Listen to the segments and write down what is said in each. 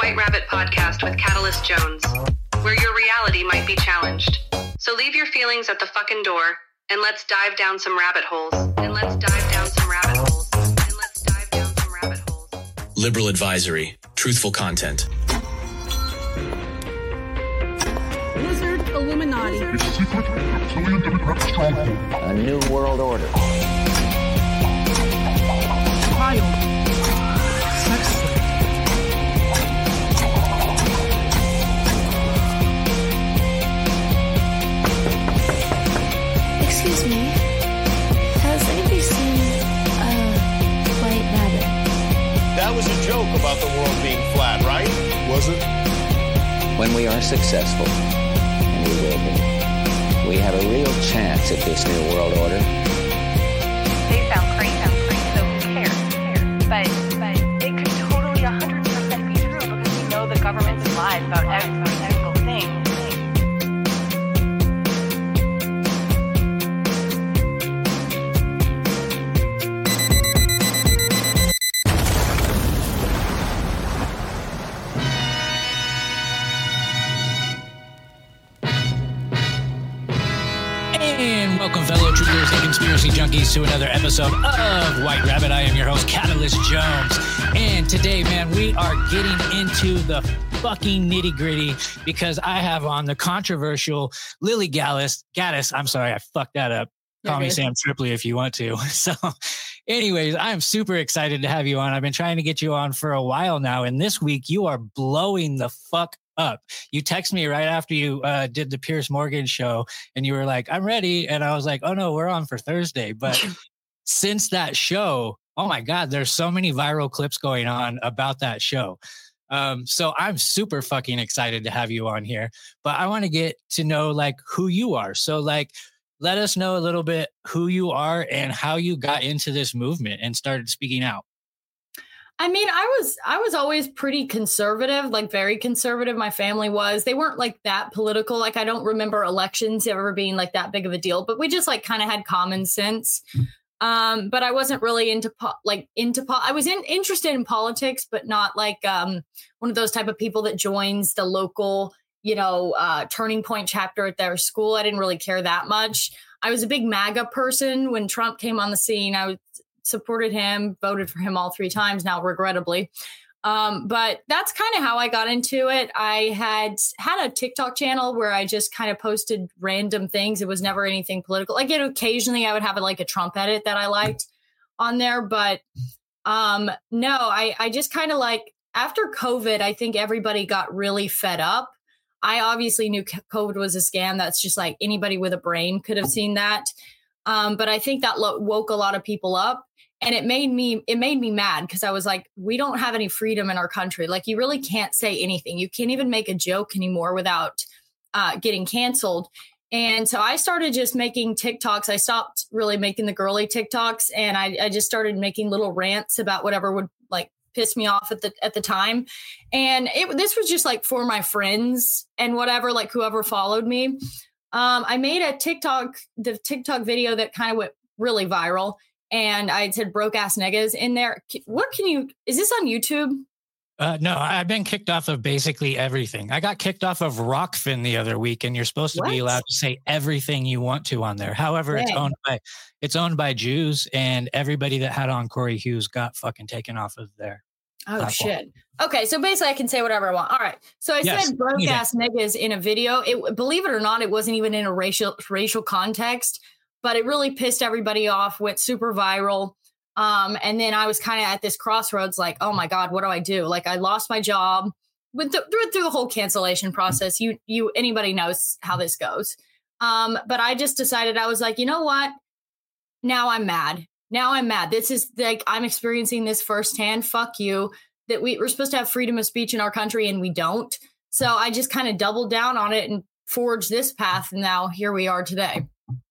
White Rabbit podcast with Catalyst Jones, where your reality might be challenged. So leave your feelings at the fucking door, and let's dive down some rabbit holes. Liberal advisory. Truthful content. Lizard Illuminati. A secret reptilian democratic stronghold. A new world order. Child. Sex slave. Excuse me. Has anybody seen White Rabbit? That was a joke about the world being flat, right? Was it? When we are successful, and we will be, we have a real chance at this new world order. They sound crazy, so who cares? But it could totally 100% be true because we know the government's lies about every single thing. And welcome, fellow truthers and conspiracy junkies, to another episode of White Rabbit. I am your host, Catalyst Jones. And today, man, we are getting into the fucking nitty gritty because I have on the controversial Lily Gaddis. I'm sorry, I fucked that up. Call me Sam Tripoli if you want to. So anyways, I'm super excited to have you on. I've been trying to get you on for a while now. And this week you are blowing the fuck up. You text me right after you did the Piers Morgan show and you were like, I'm ready. And I was like, oh no, we're on for Thursday. But since that show, oh my God, there's so many viral clips going on about that show. So I'm super fucking excited to have you on here, but I want to get to know like who you are. So like, let us know a little bit who you are and how you got into this movement and started speaking out. I mean, I was always pretty conservative, like very conservative. My family was. They weren't like that political. Like I don't remember elections ever being like that big of a deal, but we just like kind of had common sense. But I wasn't really I was interested in politics, but not like one of those type of people that joins the local, Turning Point chapter at their school. I didn't really care that much. I was a big MAGA person when Trump came on the scene. I supported him, voted for him all 3 times now, regrettably. But that's kind of how I got into it. I had a TikTok channel where I just kind of posted random things. It was never anything political. Like occasionally I would have like a Trump edit that I liked on there. But no, I just kind of like after COVID, I think everybody got really fed up. I obviously knew COVID was a scam. That's just like anybody with a brain could have seen that. But I think that woke a lot of people up. And it made me mad because I was like, we don't have any freedom in our country. Like you really can't say anything. You can't even make a joke anymore without getting canceled. And so I started just making TikToks. I stopped really making the girly TikToks. And I just started making little rants about whatever would like piss me off at the time. And this was just like for my friends and whatever, like whoever followed me. I made the TikTok video that kind of went really viral. And I said broke ass niggas in there. Is this on YouTube? No, I've been kicked off of basically everything. I got kicked off of Rockfin the other week, and you're supposed to be allowed to say everything you want to on there. However, it's owned by Jews, and everybody that had on Corey Hughes got fucking taken off of there. Oh, platform. Shit. Okay, so basically I can say whatever I want. All right. So I said broke ass niggas in a video. Believe it or not, it wasn't even in a racial context. But it really pissed everybody off, went super viral. And then I was kind of at this crossroads, like, oh my God, what do I do? Like I lost my job, went through the whole cancellation process. Anybody knows how this goes. But I just decided, I was like, you know what? Now I'm mad. This is like, I'm experiencing this firsthand. Fuck you. That we're supposed to have freedom of speech in our country and we don't. So I just kind of doubled down on it and forged this path. And now here we are today.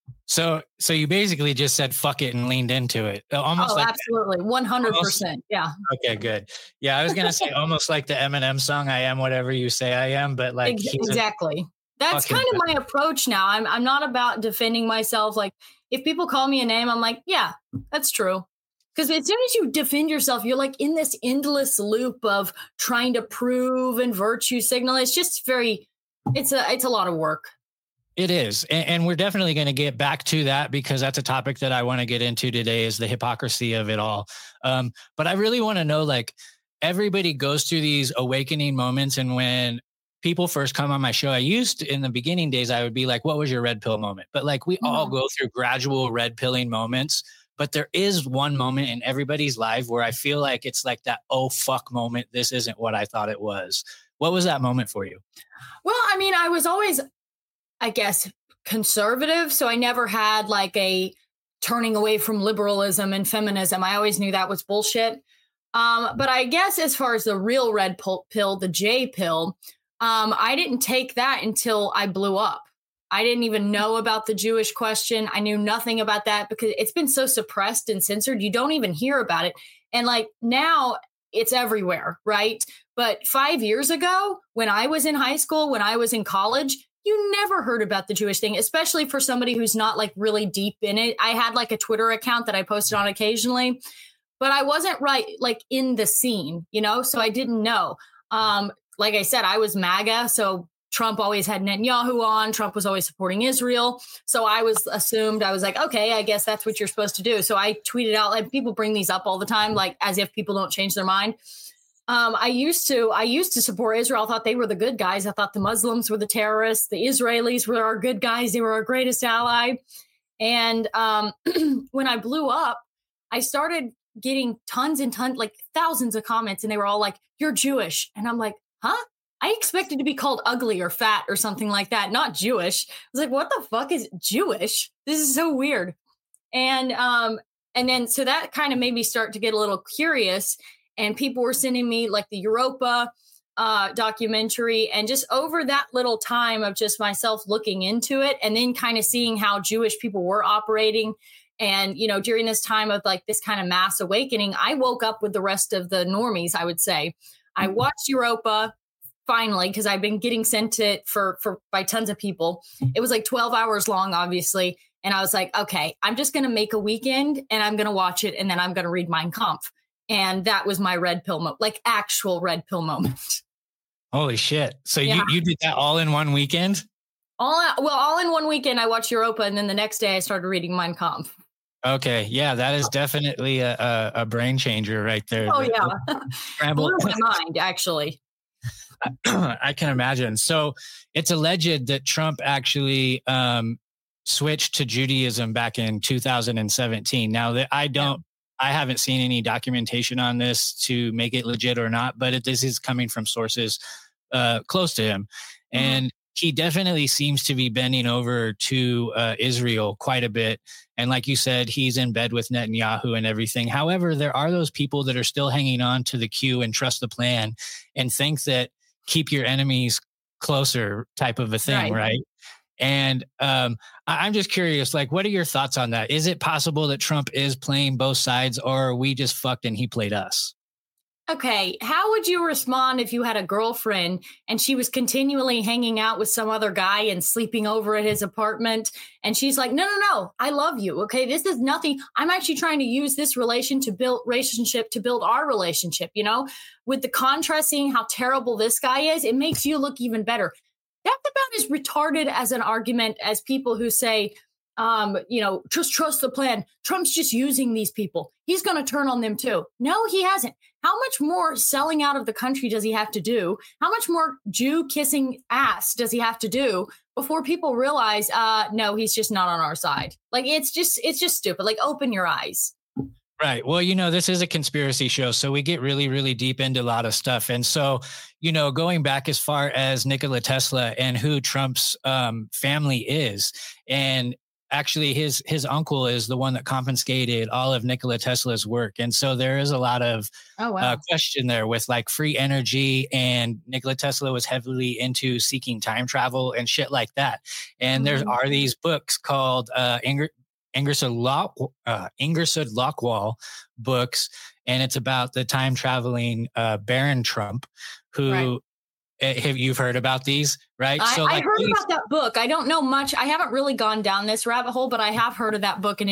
So you basically just said fuck it and leaned into it. Almost like absolutely. 100%. Yeah. Okay, good. Yeah, I was going to say almost like the Eminem song, I am whatever you say I am, but like exactly. That's kind of my approach now. I'm not about defending myself. Like if people call me a name, I'm like, yeah, that's true. Because as soon as you defend yourself, you're like in this endless loop of trying to prove and virtue signal. It's just it's a lot of work. It is. And we're definitely going to get back to that because that's a topic that I want to get into today is the hypocrisy of it all. But I really want to know, like, everybody goes through these awakening moments. And when people first come on my show, in the beginning days, I would be like, what was your red pill moment? But like, we all go through gradual red pilling moments. But there is one moment in everybody's life where I feel like it's like that, oh, fuck moment. This isn't what I thought it was. What was that moment for you? Well, I mean, I was always, I guess, conservative. So I never had like a turning away from liberalism and feminism. I always knew that was bullshit. But I guess as far as the real red pill, the J pill, I didn't take that until I blew up. I didn't even know about the Jewish question. I knew nothing about that because it's been so suppressed and censored. You don't even hear about it. And like now it's everywhere, right? But 5 years ago, when I was in high school, when I was in college, you never heard about the Jewish thing, especially for somebody who's not like really deep in it. I had like a Twitter account that I posted on occasionally, but I wasn't like in the scene, so I didn't know. Like I said, I was MAGA, so Trump always had Netanyahu on. Trump was always supporting Israel. So I was like, okay, I guess that's what you're supposed to do. So I tweeted out, like, people bring these up all the time, like as if people don't change their mind. I used to support Israel. I thought they were the good guys. I thought the Muslims were the terrorists. The Israelis were our good guys. They were our greatest ally. And when I blew up, I started getting tons and tons, like thousands of comments. And they were all like, you're Jewish. And I'm like, huh? I expected to be called ugly or fat or something like that, not Jewish. I was like, what the fuck is Jewish? This is so weird. And then so that kind of made me start to get a little curious. And people were sending me like the Europa documentary. And just over that little time of just myself looking into it and then kind of seeing how Jewish people were operating. And, during this time of like this kind of mass awakening, I woke up with the rest of the normies, I would say. I watched Europa. Finally, because I've been getting sent it by tons of people. It was like 12 hours long, obviously. And I was like, okay, I'm just going to make a weekend and I'm going to watch it. And then I'm going to read Mein Kampf. And that was my red pill moment, like actual red pill moment. Holy shit. So you did that all in one weekend? All in one weekend. I watched Europa. And then the next day I started reading Mein Kampf. Okay. Yeah, that is definitely a brain changer right there. Oh, yeah. Blew my mind, actually. I can imagine. So it's alleged that Trump actually switched to Judaism back in 2017. Now, I haven't seen any documentation on this to make it legit or not, but this is coming from sources close to him. And he definitely seems to be bending over to Israel quite a bit. And like you said, he's in bed with Netanyahu and everything. However, there are those people that are still hanging on to the queue and trust the plan and think that keep your enemies closer type of a thing, right? And I'm just curious, like, what are your thoughts on that? Is it possible that Trump is playing both sides, or are we just fucked and he played us? Okay, how would you respond if you had a girlfriend and she was continually hanging out with some other guy and sleeping over at his apartment? And she's like, no, I love you. Okay, this is nothing. I'm actually trying to use this relationship to build our relationship, with the contrast, seeing how terrible this guy is, it makes you look even better. That's about as retarded as an argument as people who say, just trust the plan. Trump's just using these people. He's going to turn on them too. No, he hasn't. How much more selling out of the country does he have to do? How much more Jew kissing ass does he have to do before people realize, no, he's just not on our side? Like, it's just stupid. Like, open your eyes. Right. Well, this is a conspiracy show, so we get really, really deep into a lot of stuff. And so, going back as far as Nikola Tesla and who Trump's family is, and actually his uncle is the one that confiscated all of Nikola Tesla's work. And so there is a lot of question there with like free energy, and Nikola Tesla was heavily into seeking time travel and shit like that. And there are these books called Ingersoll Lockwall books, and it's about the time traveling Baron Trump, who you've heard about these, right? I heard about that book. I don't know much. I haven't really gone down this rabbit hole, but I have heard of that book, and it is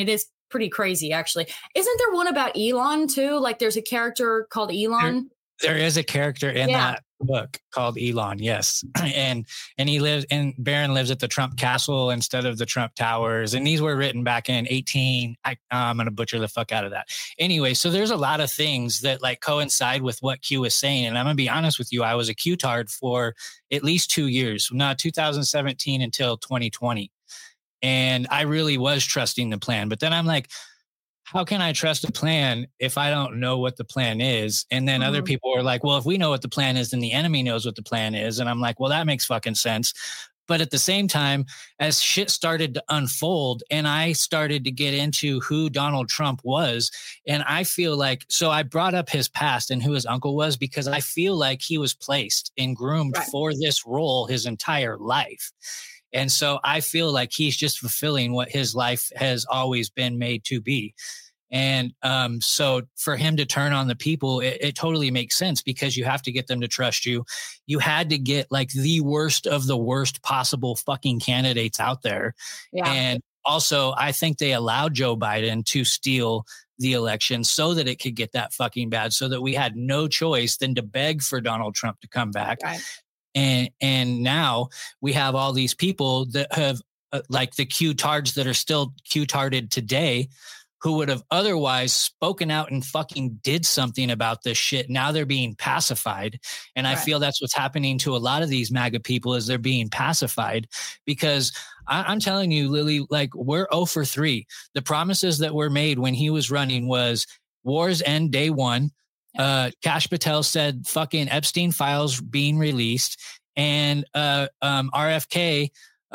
pretty crazy, actually. Isn't there one about Elon too? Like there's a character called Elon. There is a character in that book called Elon, yes. And he lives in Barron lives at the Trump Castle instead of the Trump Towers. And these were written back in I'm going to butcher the fuck out of that. Anyway, so there's a lot of things that like coincide with what Q was saying. And I'm going to be honest with you, I was a Q-tard for at least 2 years, 2017 until 2020. And I really was trusting the plan. But then I'm like, how can I trust a plan if I don't know what the plan is? And then other people are like, well, if we know what the plan is, then the enemy knows what the plan is. And I'm like, well, that makes fucking sense. But at the same time, as shit started to unfold and I started to get into who Donald Trump was, and I feel like, so I brought up his past and who his uncle was because I feel like he was placed and groomed for this role his entire life. And so I feel like he's just fulfilling what his life has always been made to be. And so for him to turn on the people, it totally makes sense because you have to get them to trust you. You had to get like the worst of the worst possible fucking candidates out there. Yeah. And also, I think they allowed Joe Biden to steal the election so that it could get that fucking bad, so that we had no choice than to beg for Donald Trump to come back. Right. And now we have all these people that have like the Q-tards that are still Q-tarded today who would have otherwise spoken out and fucking did something about this shit. Now they're being pacified. And I feel that's what's happening to a lot of these MAGA people is they're being pacified because I'm telling you, Lily, like we're 0 for 3. The promises that were made when he was running was wars end day one. Kash Patel said fucking Epstein files being released, and RFK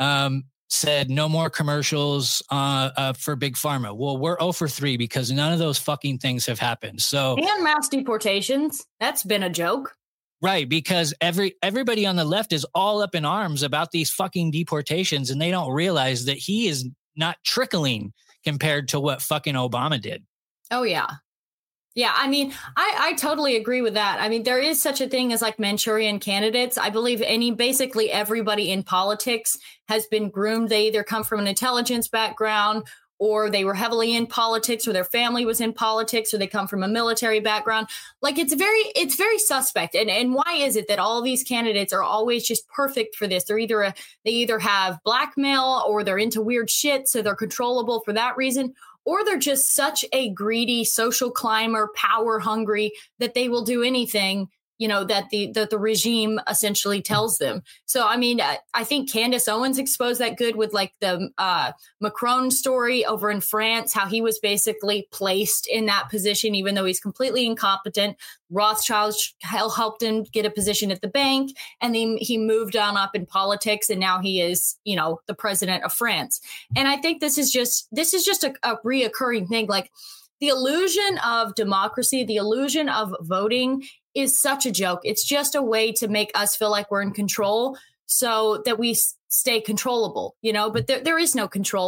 said no more commercials for Big Pharma. Well, we're 0 for 3 because none of those fucking things have happened. So and mass deportations, that's been a joke. Right, because everybody on the left is all up in arms about these fucking deportations, and they don't realize that he is not trickling compared to what fucking Obama did. Oh, yeah. Yeah, I mean, I totally agree with that. I mean, there is such a thing as like Manchurian candidates. I believe basically everybody in politics has been groomed. They either come from an intelligence background or they were heavily in politics or their family was in politics or they come from a military background. Like it's very suspect. And why is it that all these candidates are always just perfect for this? They either have blackmail or they're into weird shit, so they're controllable for that reason. Or they're just such a greedy social climber, power hungry that they will do anything, that the regime essentially tells them. So, I mean, I think Candace Owens exposed that good with like the Macron story over in France, how he was basically placed in that position, even though he's completely incompetent. Rothschild helped him get a position at the bank, and then he moved on up in politics, and now he is, the president of France. And I think this is just a reoccurring thing. Like the illusion of democracy, the illusion of voting is such a joke. It's just a way to make us feel like we're in control so that we stay controllable, but there is no control.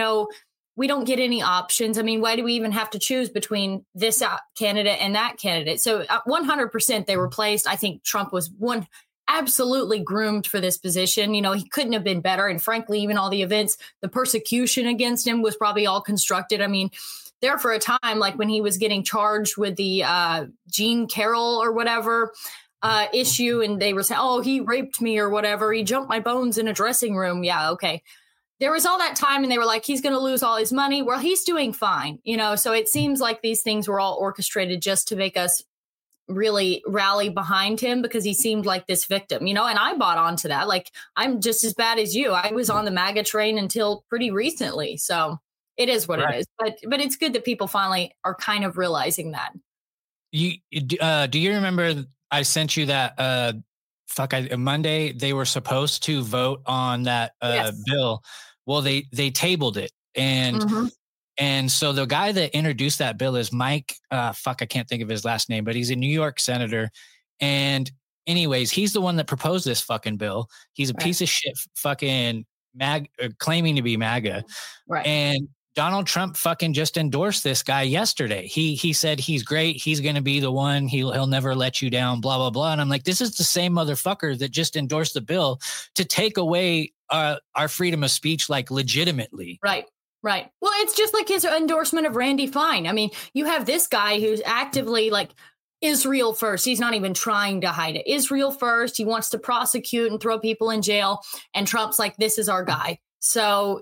We don't get any options. I mean, why do we even have to choose between this candidate and that candidate? So 100% they were placed. I think Trump was absolutely groomed for this position. He couldn't have been better. And frankly, even all the events, the persecution against him was probably all constructed. I mean, there for a time, like when he was getting charged with the Jean Carroll or whatever issue, and they were saying, oh, he raped me or whatever. He jumped my bones in a dressing room. Yeah, okay. There was all that time and they were like, he's going to lose all his money. Well, he's doing fine. So it seems like these things were all orchestrated just to make us really rally behind him because he seemed like this victim, and I bought onto that. Like, I'm just as bad as you. I was on the MAGA train until pretty recently. So it is what it is. But it's good that people finally are kind of realizing that. Do you remember I sent you that Monday they were supposed to vote on that bill. Well, they tabled it. And so the guy that introduced that bill is Mike, I can't think of his last name, but he's a New York senator. And anyways, he's the one that proposed this fucking bill. He's a piece of shit fucking claiming to be MAGA. Right. And Donald Trump fucking just endorsed this guy yesterday. He said he's great. He's going to be the one. He'll never let you down, blah, blah, blah. And I'm like, this is the same motherfucker that just endorsed the bill to take away our freedom of speech, like legitimately. Right. Right. Well, it's just like his endorsement of Randy Fine. I mean, you have this guy who's actively like Israel first. He's not even trying to hide it. Israel first. He wants to prosecute and throw people in jail. And Trump's like, this is our guy. So,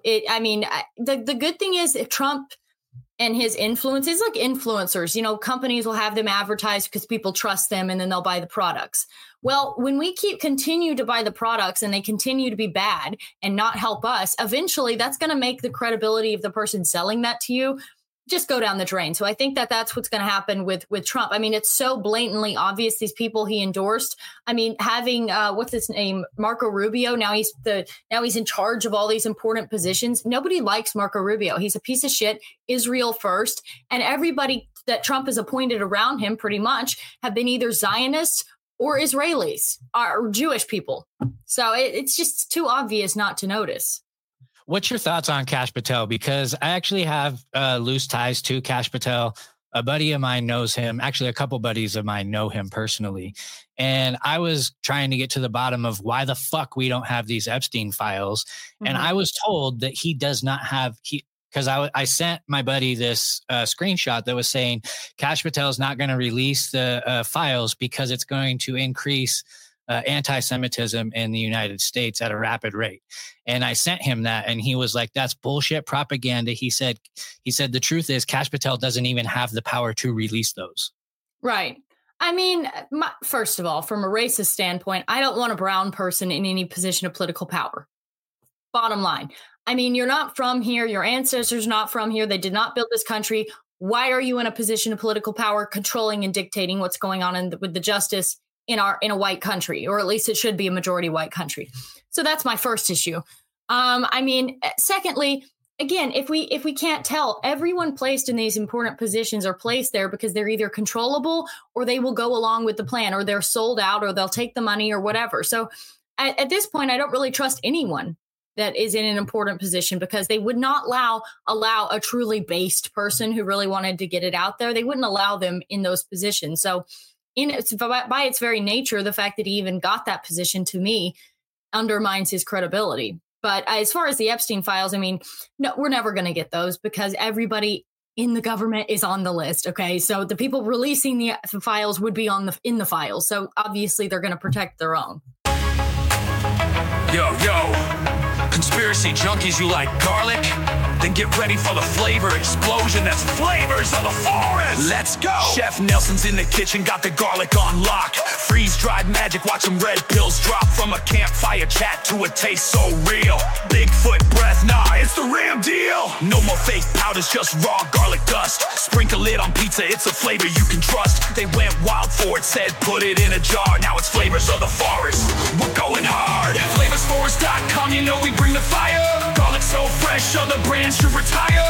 the good thing is that Trump and his influence is like influencers. You know, companies will have them advertise because people trust them and then they'll buy the products. Well, when we continue to buy the products and they continue to be bad and not help us, eventually that's going to make the credibility of the person selling that to you just go down the drain. So I think that that's what's going to happen with Trump. I mean, it's so blatantly obvious, these people he endorsed. I mean, having what's his name, Marco Rubio. Now he's in charge of all these important positions. Nobody likes Marco Rubio. He's a piece of shit. Israel first, and everybody that Trump has appointed around him pretty much have been either Zionists or Israelis or Jewish people. So it's just too obvious not to notice. What's your thoughts on Kash Patel? Because I actually have loose ties to Kash Patel. A buddy of mine knows him. Actually, a couple buddies of mine know him personally. And I was trying to get to the bottom of why the fuck we don't have these Epstein files. Mm-hmm. And I was told that he does not have, because I sent my buddy this screenshot that was saying Kash Patel is not going to release the files because it's going to increase anti-Semitism in the United States at a rapid rate. And I sent him that and he was like, that's bullshit propaganda. He said, the truth is Kash Patel doesn't even have the power to release those. Right. I mean, first of all, from a racist standpoint, I don't want a brown person in any position of political power. Bottom line. I mean, you're not from here. Your ancestors are not from here. They did not build this country. Why are you in a position of political power controlling and dictating what's going on with the justice in a white country, or at least it should be a majority white country? So that's my first issue. I mean, secondly, again, if we can't tell, everyone placed in these important positions are placed there because they're either controllable or they will go along with the plan, or they're sold out, or they'll take the money or whatever. So at this point, I don't really trust anyone that is in an important position, because they would not allow a truly based person who really wanted to get it out there. They wouldn't allow them in those positions. So by its very nature, the fact that he even got that position, to me, undermines his credibility. But as far as the Epstein files, I mean, no, we're never going to get those because everybody in the government is on the list. Okay, so the people releasing the files would be in the files. So obviously they're going to protect their own. Yo, conspiracy junkies, you like garlic? Then get ready for the flavor explosion that's Flavors of the Forest. Let's go. Chef Nelson's in the kitchen, got the garlic on lock. Freeze-dried magic, watch them red pills drop. From a campfire chat to a taste so real. Bigfoot breath, nah, it's the Ram deal. No more fake powders, just raw garlic dust. Sprinkle it on pizza, it's a flavor you can trust. They went wild for it, said put it in a jar. Now it's Flavors of the Forest, we're going hard. FlavorsForest.com, you know we bring the fire. Garlic so fresh, other brands should retire.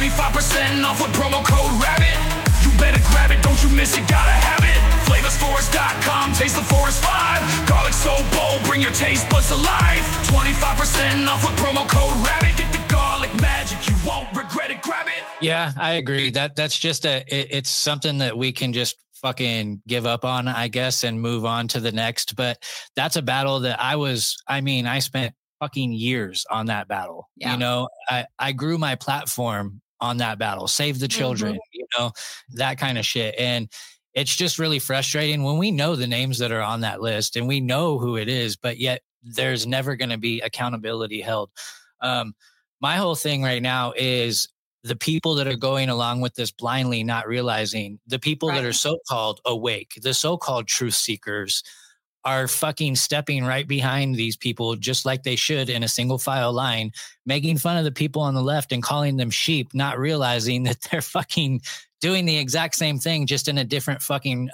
25% off with promo code RABBIT. You better grab it, don't you miss it, gotta have it. FlavorsForest.com, taste the Forest vibe. Garlic so bold, bring your taste buds alive. 25% off with promo code RABBIT. Get the garlic magic, you won't regret it, grab it. Yeah, I agree. That's just it's something that we can just fucking give up on, I guess, and move on to the next. But that's a battle that I spent fucking years on that battle. Yeah. You know, I grew my platform on that battle, Save the Children, you know, that kind of shit. And it's just really frustrating when we know the names that are on that list and we know who it is, but yet there's never going to be accountability held. My whole thing right now is the people that are going along with this blindly, not realizing the people that are so-called awake, the so-called truth seekers, are fucking stepping right behind these people just like they should in a single file line, making fun of the people on the left and calling them sheep, not realizing that they're fucking doing the exact same thing, just in a different fucking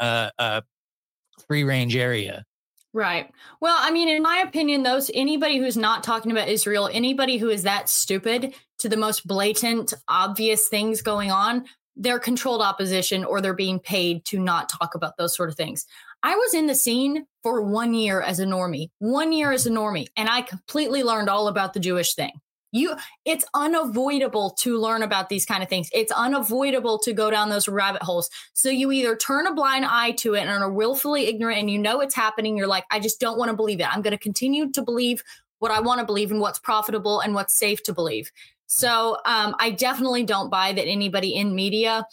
free range area. Right. Well, I mean, in my opinion, anybody who's not talking about Israel, anybody who is that stupid to the most blatant, obvious things going on, they're controlled opposition, or they're being paid to not talk about those sort of things. I was in the scene for 1 year as a normie, and I completely learned all about the Jewish thing. It's unavoidable to learn about these kind of things. It's unavoidable to go down those rabbit holes. So you either turn a blind eye to it and are willfully ignorant and you know it's happening. You're like, I just don't want to believe it. I'm going to continue to believe what I want to believe and what's profitable and what's safe to believe. So I definitely don't buy that anybody in media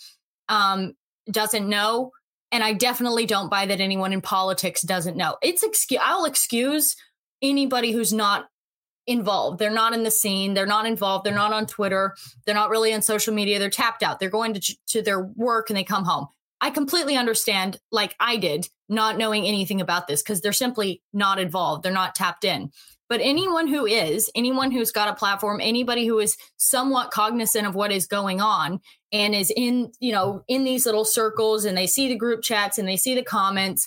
doesn't know. And I definitely don't buy that anyone in politics doesn't know. I'll excuse anybody who's not involved. They're not in the scene. They're not involved. They're not on Twitter. They're not really on social media. They're tapped out. They're going to their work and they come home. I completely understand, like I did, not knowing anything about this because they're simply not involved. They're not tapped in. But anyone who's got a platform, anybody who is somewhat cognizant of what is going on and is in these little circles and they see the group chats and they see the comments,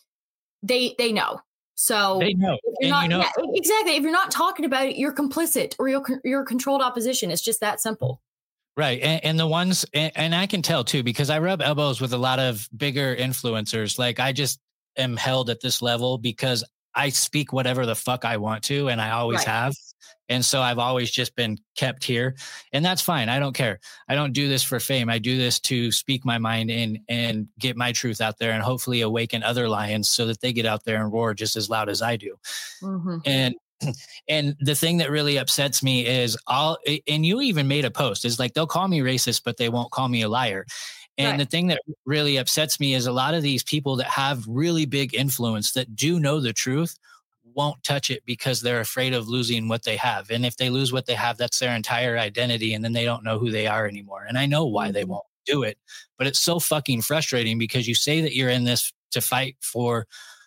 they know. So they know. Exactly. If you're not talking about it, you're complicit or you're controlled opposition. It's just that simple. Right. And the ones, and I can tell too, because I rub elbows with a lot of bigger influencers. Like I just am held at this level because I speak whatever the fuck I want to, and I always have. And so I've always just been kept here, and that's fine. I don't care. I don't do this for fame. I do this to speak my mind and get my truth out there and hopefully awaken other lions so that they get out there and roar just as loud as I do. Mm-hmm. And the thing that really upsets me is and you even made a post, is like, they'll call me racist, but they won't call me a liar. And the thing that really upsets me is a lot of these people that have really big influence that do know the truth won't touch it because they're afraid of losing what they have. And if they lose what they have, that's their entire identity. And then they don't know who they are anymore. And I know why they won't do it, but it's so fucking frustrating because you say that you're in this to fight for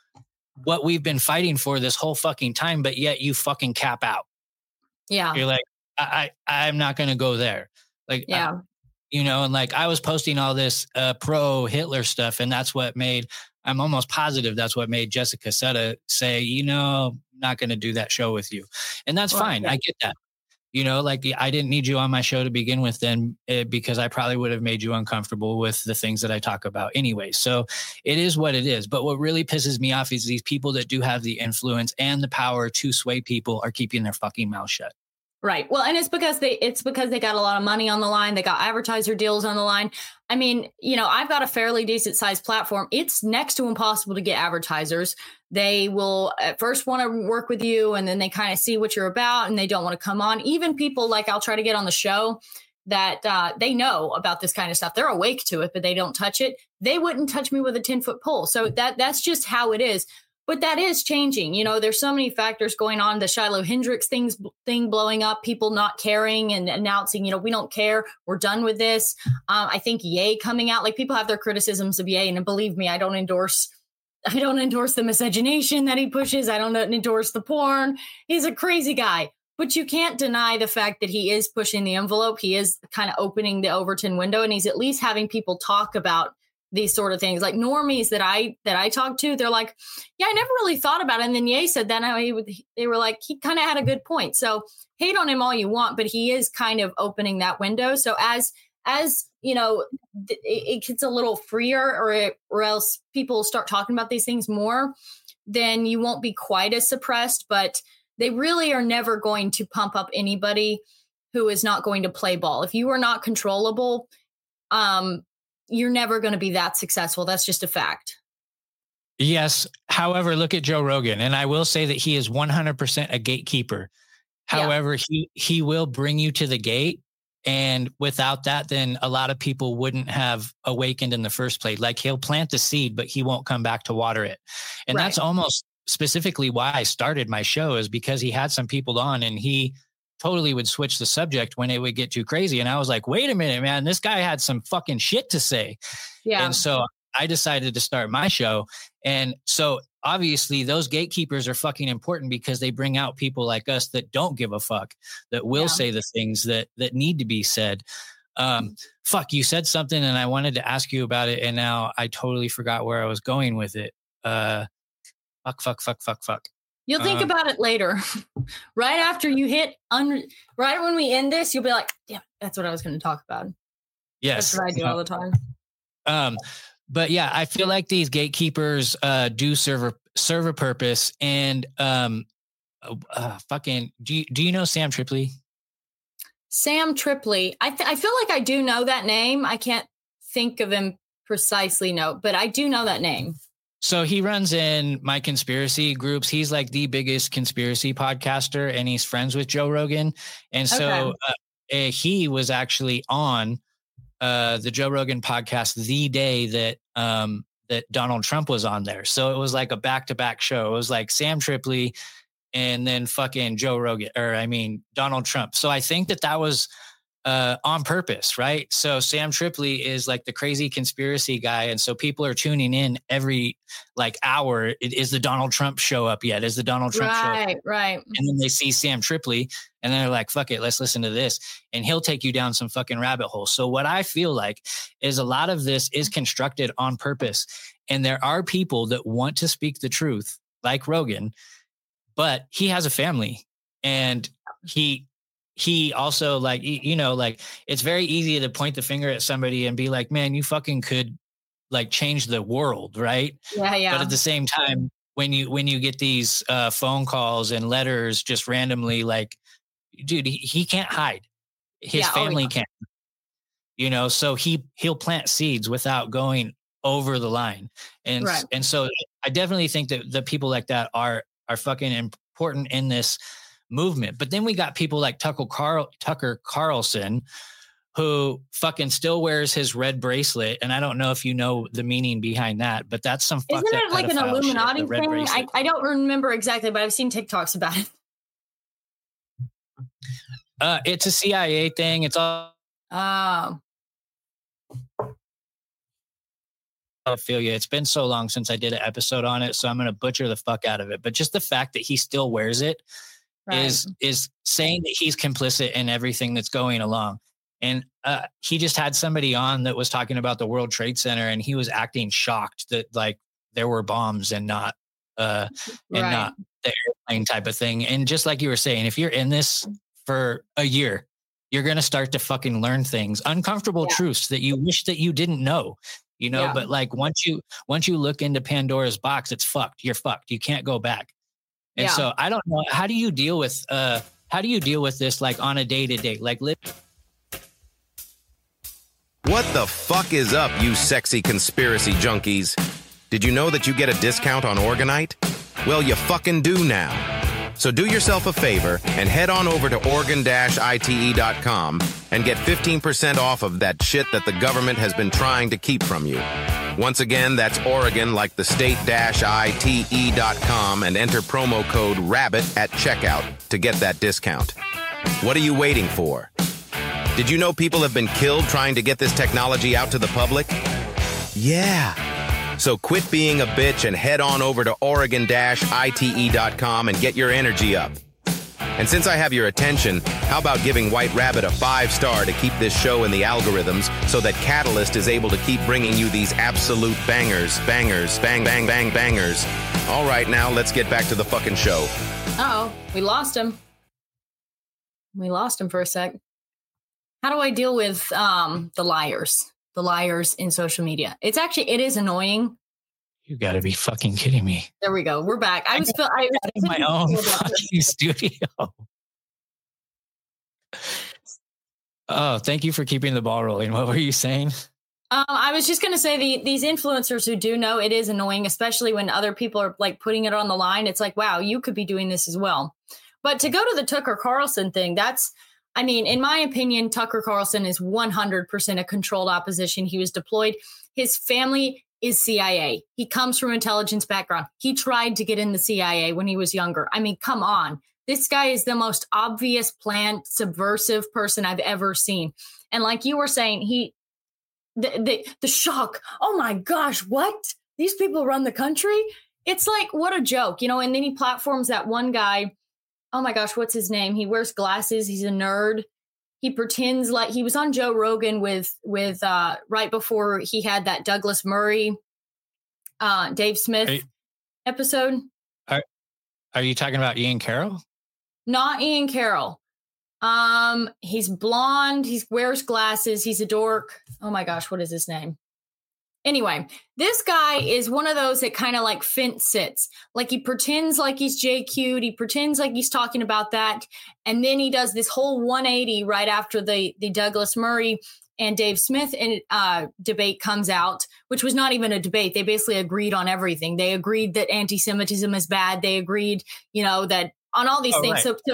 what we've been fighting for this whole fucking time, but yet you fucking cap out. Yeah. You're like, I'm not going to go there. Like, yeah. And like I was posting all this pro Hitler stuff, and that's what I'm almost positive that's what made Jessica Setta say, I'm not going to do that show with you. And that's fine. I get that. Like I didn't need you on my show to begin with then because I probably would have made you uncomfortable with the things that I talk about anyway. So it is what it is. But what really pisses me off is these people that do have the influence and the power to sway people are keeping their fucking mouth shut. Right. Well, and it's because they got a lot of money on the line. They got advertiser deals on the line. I mean, I've got a fairly decent sized platform. It's next to impossible to get advertisers. They will at first want to work with you, and then they kind of see what you're about and they don't want to come on. Even people like I'll try to get on the show that they know about this kind of stuff. They're awake to it, but they don't touch it. They wouldn't touch me with a 10-foot pole. So that's just how it is. But that is changing. There's so many factors going on. The Shiloh Hendrix thing blowing up, people not caring and announcing, we don't care. We're done with this. I think Ye coming out, like people have their criticisms of Ye. And believe me, I don't endorse the miscegenation that he pushes. I don't endorse the porn. He's a crazy guy. But you can't deny the fact that he is pushing the envelope. He is kind of opening the Overton window, and he's at least having people talk about these sort of things. Like normies that I talk to, they're like, yeah, I never really thought about it. And then Ye said that they were like, he kind of had a good point. So hate on him all you want, but he is kind of opening that window. So as it gets a little freer or else people start talking about these things more, then you won't be quite as suppressed. But they really are never going to pump up anybody who is not going to play ball. If you are not controllable, you're never going to be that successful. That's just a fact. Yes. However, look at Joe Rogan. And I will say that he is 100% a gatekeeper. However, he will bring you to the gate. And without that, then a lot of people wouldn't have awakened in the first place. Like he'll plant the seed, but he won't come back to water it. And that's almost specifically why I started my show, is because he had some people on and he totally would switch the subject when it would get too crazy. And I was like, wait a minute, man, this guy had some fucking shit to say. Yeah. And so I decided to start my show. And so obviously those gatekeepers are fucking important because they bring out people like us that don't give a fuck, that will say the things that need to be said. Fuck, you said something and I wanted to ask you about it. And now I totally forgot where I was going with it. Fuck. You'll think about it later. Right after you hit, right when we end this, you'll be like, yeah, that's what I was going to talk about. Yes. That's what I do all the time. But yeah, I feel like these gatekeepers do serve a purpose. And fucking, do you know Sam Tripoli? Sam Tripoli. I feel like I do know that name. I can't think of him precisely, but I do know that name. So he runs in my conspiracy groups. He's like the biggest conspiracy podcaster and he's friends with Joe Rogan. And so, he was actually on the Joe Rogan podcast the day that that Donald Trump was on there. So it was like a back-to-back show. It was like Sam Tripoli and then fucking Joe Rogan, Donald Trump. So I think that was on purpose, right? So Sam Tripoli is like the crazy conspiracy guy. And so people are tuning in every like hour. Is the Donald Trump show up yet? Is the Donald Trump show up? Right. And then they see Sam Tripoli and they're like, fuck it, let's listen to this. And he'll take you down some fucking rabbit hole. So what I feel like is a lot of this is constructed on purpose. And there are people that want to speak the truth, like Rogan, but he has a family and he also like, like it's very easy to point the finger at somebody and be like, man, you fucking could like change the world. Right. Yeah. But at the same time, when you get these phone calls and letters just randomly, like, dude, he can't hide. His family can't, so he'll plant seeds without going over the line. And, and so I definitely think that the people like that are fucking important in this movement. But then we got people like Tucker Carlson, who fucking still wears his red bracelet. And I don't know if you know the meaning behind that, but that's some fucked up Isn't it like an Illuminati shit, thing? I don't remember exactly, but I've seen TikToks about it. It's a CIA thing. It's all. Oh. I feel you. It's been so long since I did an episode on it, so I'm going to butcher the fuck out of it. But just the fact that he still wears it is saying that he's complicit in everything that's going along. And he just had somebody on that was talking about the World Trade Center, and he was acting shocked that like there were bombs and not not the airplane type of thing. And just like you were saying, if you're in this for a year, you're going to start to fucking learn things, uncomfortable truths that you wish that you didn't know. But like once you look into Pandora's box, it's fucked. You're fucked. You can't go back. And so I don't know. How do you deal with this like on a day to day? Like what the fuck is up, you sexy conspiracy junkies? Did you know that you get a discount on Organite? Well, you fucking do now. So do yourself a favor and head on over to organ-ite.com and get 15% off of that shit that the government has been trying to keep from you. Once again, that's Oregon like the state-ite.com and enter promo code RABBIT at checkout to get that discount. What are you waiting for? Did you know people have been killed trying to get this technology out to the public? Yeah. So quit being a bitch and head on over to Oregon-ite.com and get your energy up. And since I have your attention, how about giving White Rabbit a 5-star to keep this show in the algorithms so that Catalyst is able to keep bringing you these absolute bangers, bang, bang, bangers. All right, now let's get back to the fucking show. Uh-oh, we lost him. We lost him for a sec. How do I deal with the liars in social media? It is annoying. You got to be fucking kidding me. There we go. We're back. I was in my own fucking studio. Oh, thank you for keeping the ball rolling. What were you saying? I was just going to say these influencers who do know it is annoying, especially when other people are like putting it on the line. It's like, wow, you could be doing this as well. But to go to the Tucker Carlson thing, in my opinion, Tucker Carlson is 100% a controlled opposition. He was deployed. His family is CIA. He comes from intelligence background. He tried to get in the CIA when he was younger. I mean, come on. This guy is the most obvious planned subversive person I've ever seen. And like you were saying, the shock. Oh my gosh, what? These people run the country? It's like, what a joke, and then he platforms that one guy. Oh my gosh, what's his name? He wears glasses. He's a nerd. He pretends like he was on Joe Rogan with right before he had that Douglas Murray, Dave Smith episode. Are you talking about Ian Carroll? Not Ian Carroll. He's blonde. He wears glasses. He's a dork. Oh my gosh, what is his name? Anyway, this guy is one of those that kind of like fence sits. Like he pretends like he's JQ'd. He pretends like he's talking about that. And then he does this whole 180 right after the Douglas Murray and Dave Smith debate comes out, which was not even a debate. They basically agreed on everything. They agreed that anti-Semitism is bad. They agreed, that on all these things. Right.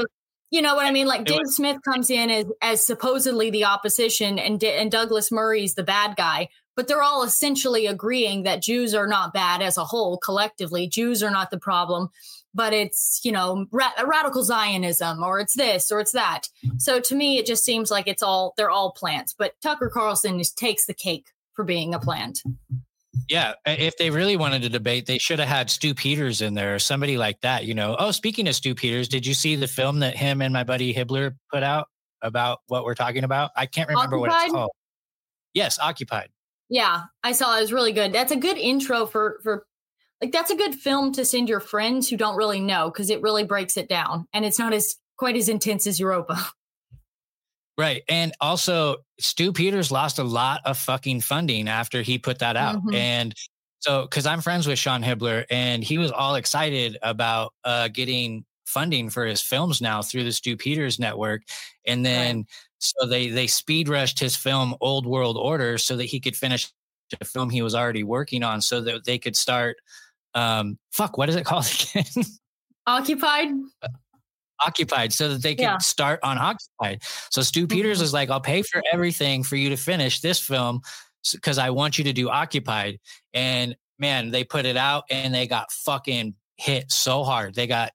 You know what I mean? Like Dave Smith comes in as supposedly the opposition, and Douglas Murray's the bad guy. But they're all essentially agreeing that Jews are not bad as a whole, collectively. Jews are not the problem, but it's, radical Zionism, or it's this, or it's that. So to me, it just seems like they're all plants. But Tucker Carlson just takes the cake for being a plant. Yeah, if they really wanted to debate, they should have had Stu Peters in there or somebody like that, Oh, speaking of Stu Peters, did you see the film that him and my buddy Hibbler put out about what we're talking about? I can't remember Occupied? What it's called. Yes, Occupied. Yeah, I saw it. It was really good. That's a good intro for that's a good film to send your friends who don't really know, because it really breaks it down, and it's not quite as intense as Europa. Right. And also, Stu Peters lost a lot of fucking funding after he put that out. Mm-hmm. And so, because I'm friends with Sean Hibbler, and he was all excited about getting funding for his films now through the Stu Peters network. And then so they speed rushed his film Old World Order so that he could finish the film he was already working on, so that they could start. What is it called again? Occupied, so that they could start on Occupied. So Stu Peters is like, I'll pay for everything for you to finish this film because I want you to do Occupied. And man, they put it out and they got fucking hit so hard. They got,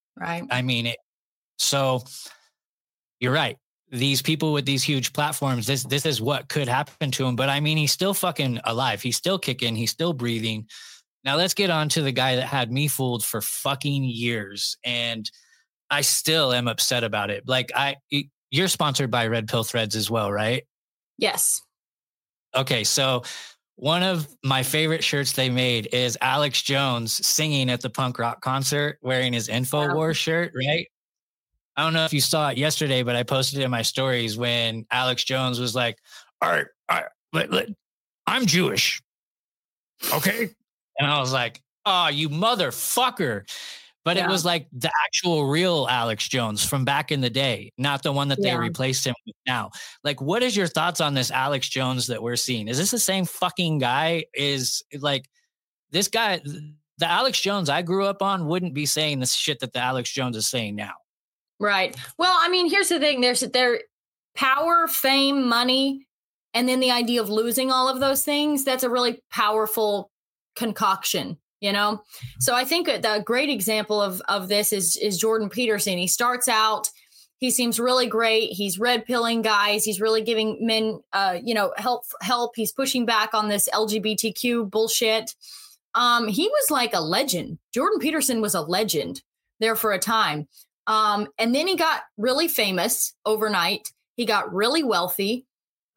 so you're right. These people with these huge platforms, this is what could happen to him. But I mean, he's still fucking alive. He's still kicking. He's still breathing. Now let's get on to the guy that had me fooled for fucking years. And I still am upset about it. Like you're sponsored by Red Pill Threads as well, right? Yes. Okay. So one of my favorite shirts they made is Alex Jones singing at the punk rock concert wearing his InfoWars shirt, right? I don't know if you saw it yesterday, but I posted it in my stories when Alex Jones was like, all right, I'm Jewish. Okay. And I was like, oh, you motherfucker. But it was like the actual real Alex Jones from back in the day, not the one that they replaced him with now. Like, what is your thoughts on this Alex Jones that we're seeing? Is this the same fucking guy? Is like this guy, the Alex Jones I grew up on wouldn't be saying the shit that the Alex Jones is saying now. Right. Well, I mean, here's the thing. There's power, fame, money, and then the idea of losing all of those things. That's a really powerful concoction. So I think the great example of this is Jordan Peterson. He starts out, he seems really great. He's red pilling guys. He's really giving men, help. He's pushing back on this LGBTQ bullshit. He was like a legend. Jordan Peterson was a legend there for a time. And then he got really famous overnight. He got really wealthy.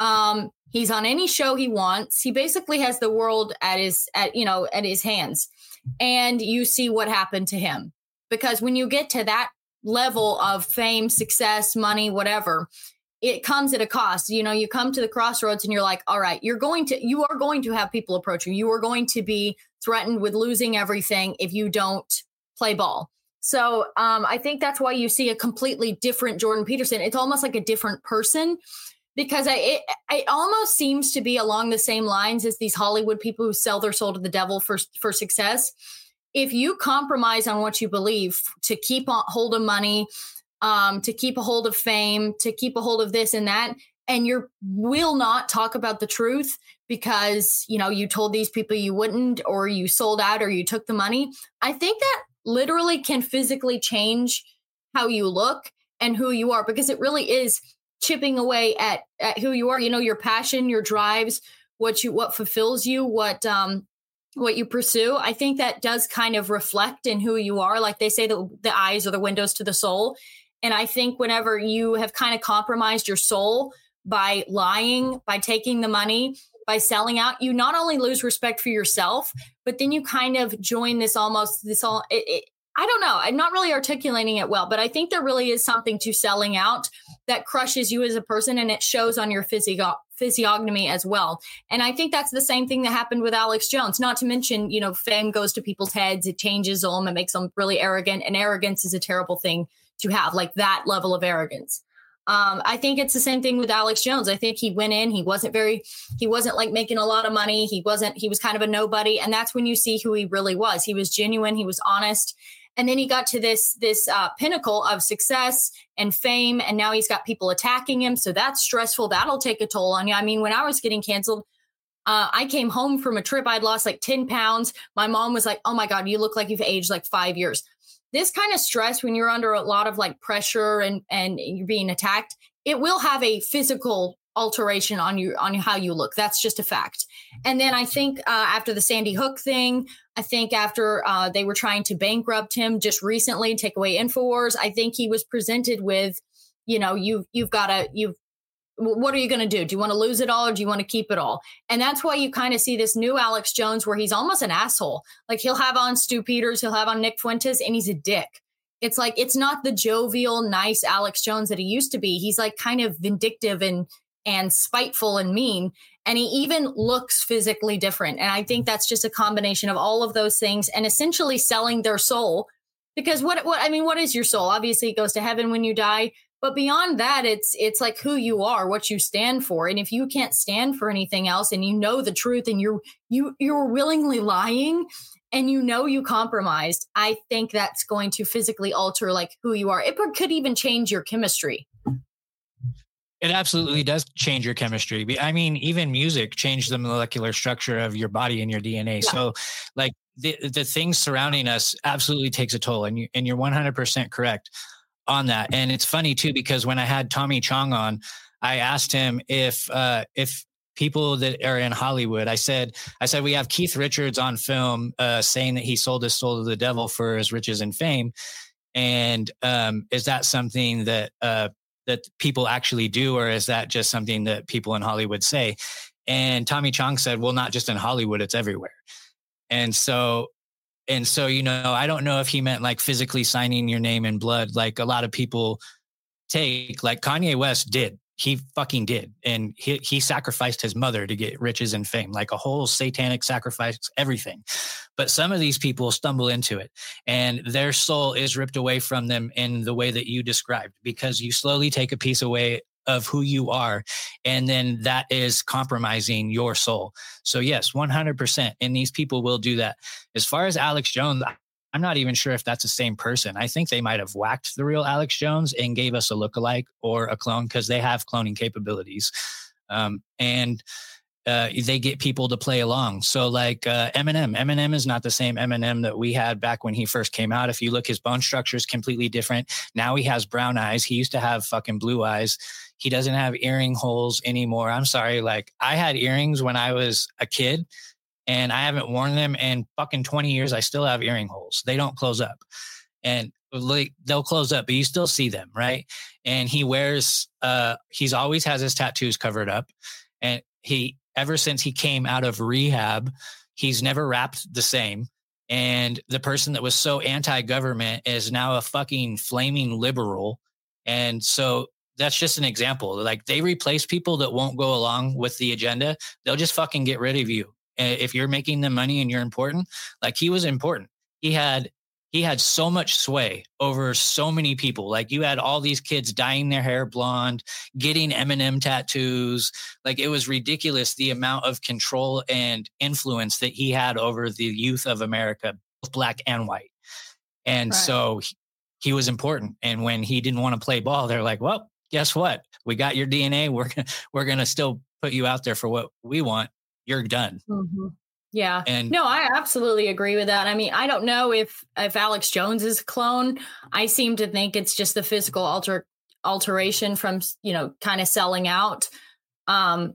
He's on any show he wants. He basically has the world at his hands. And you see what happened to him. Because when you get to that level of fame, success, money, whatever, it comes at a cost. You come to the crossroads and you're like, all right, you are going to have people approach you. You are going to be threatened with losing everything if you don't play ball. So I think that's why you see a completely different Jordan Peterson. It's almost like a different person. Because it almost seems to be along the same lines as these Hollywood people who sell their soul to the devil for success. If you compromise on what you believe to keep a hold of money, to keep a hold of fame, to keep a hold of this and that, and you will not talk about the truth because, you told these people you wouldn't, or you sold out, or you took the money, I think that literally can physically change how you look and who you are, because it really is chipping away at who you are, your passion, your drives, what fulfills you, what you pursue. I think that does kind of reflect in who you are. Like they say, the eyes are the windows to the soul. And I think whenever you have kind of compromised your soul by lying, by taking the money, by selling out, you not only lose respect for yourself, but then you kind of join I don't know. I'm not really articulating it well, but I think there really is something to selling out that crushes you as a person, and it shows on your physiognomy as well. And I think that's the same thing that happened with Alex Jones. Not to mention, fame goes to people's heads. It changes them. It makes them really arrogant. And arrogance is a terrible thing to have, like that level of arrogance. I think it's the same thing with Alex Jones. I think he went in, he wasn't like making a lot of money. He was kind of a nobody. And that's when you see who he really was. He was genuine. He was honest. And then he got to this pinnacle of success and fame. And now he's got people attacking him. So that's stressful. That'll take a toll on you. I mean, when I was getting canceled, I came home from a trip. I'd lost like 10 pounds. My mom was like, oh my God, you look like you've aged like 5 years. This kind of stress, when you're under a lot of like pressure and you're being attacked, it will have a physical alteration on how you look. That's just a fact. And then I think after the Sandy Hook thing, I think after they were trying to bankrupt him just recently, take away InfoWars, I think he was presented with, what are you going to do? Do you want to lose it all or do you want to keep it all? And that's why you kind of see this new Alex Jones where he's almost an asshole. Like he'll have on Stu Peters, he'll have on Nick Fuentes, and he's a dick. It's like, it's not the jovial, nice Alex Jones that he used to be. He's like kind of vindictive and spiteful and mean. And he even looks physically different. And I think that's just a combination of all of those things and essentially selling their soul. Because what is your soul? Obviously it goes to heaven when you die. But beyond that, it's like who you are, what you stand for. And if you can't stand for anything else and you know the truth and you're willingly lying and you compromised, I think that's going to physically alter like who you are. It could even change your chemistry. It absolutely does change your chemistry. I mean, even music changed the molecular structure of your body and your DNA. Yeah. So like the things surrounding us absolutely takes a toll. And you're 100% correct on that. And it's funny too, because when I had Tommy Chong on, I asked him if people that are in Hollywood, I said, we have Keith Richards on film saying that he sold his soul to the devil for his riches and fame. And is that something that people actually do, or is that just something that people in Hollywood say? And Tommy Chong said, well, not just in Hollywood, it's everywhere. And so, I don't know if he meant like physically signing your name in blood, like a lot of people take, like Kanye West did. He fucking did. And he sacrificed his mother to get riches and fame, like a whole satanic sacrifice, everything. But some of these people stumble into it and their soul is ripped away from them in the way that you described, because you slowly take a piece away of who you are. And then that is compromising your soul. So yes, 100%. And these people will do that. As far as Alex Jones, I'm not even sure if that's the same person. I think they might have whacked the real Alex Jones and gave us a lookalike or a clone, because they have cloning capabilities. And they get people to play along. So like Eminem is not the same Eminem that we had back when he first came out. If you look, his bone structure is completely different. Now he has brown eyes. He used to have fucking blue eyes. He doesn't have earring holes anymore. I'm sorry. Like I had earrings when I was a kid and I haven't worn them in fucking 20 years. I still have earring holes. They don't close up, and like they'll close up, but you still see them. Right. And he wears, he's always has his tattoos covered up, and ever since he came out of rehab, he's never rapped the same. And the person that was so anti-government is now a fucking flaming liberal. And so that's just an example. Like they replace people that won't go along with the agenda. They'll just fucking get rid of you. If you're making them money and you're important, like he was important. He had so much sway over so many people. Like you had all these kids dyeing their hair blonde, getting Eminem tattoos. Like it was ridiculous, the amount of control and influence that he had over the youth of America, both black and white. And so he was important. And when he didn't want to play ball, they're like, well, guess what? We got your DNA. We're going to still put you out there for what we want. You're done. Mm-hmm. Yeah. And no, I absolutely agree with that. I mean, I don't know if Alex Jones is a clone. I seem to think it's just the physical alteration from, kind of selling out. But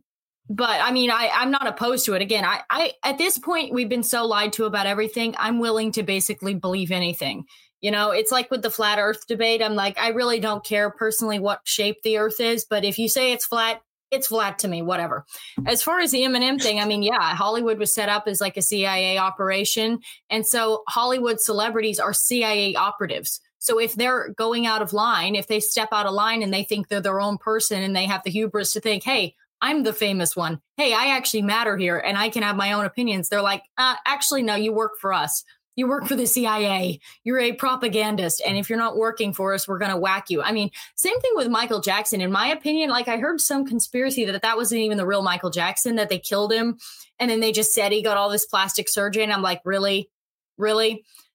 I mean, I'm not opposed to it. Again, I at this point, we've been so lied to about everything. I'm willing to basically believe anything. It's like with the flat earth debate. I'm like, I really don't care personally what shape the earth is. But if you say it's flat to me, whatever. As far as the Eminem thing, I mean, yeah, Hollywood was set up as like a CIA operation. And so Hollywood celebrities are CIA operatives. So if they're going out of line, if they step out of line and they think they're their own person and they have the hubris to think, hey, I'm the famous one. Hey, I actually matter here and I can have my own opinions. They're like, actually, no, you work for us. You work for the CIA. You're a propagandist. And if you're not working for us, we're going to whack you. I mean, same thing with Michael Jackson. In my opinion, like I heard some conspiracy that wasn't even the real Michael Jackson, that they killed him. And then they just said he got all this plastic surgery. And I'm like, really? Really?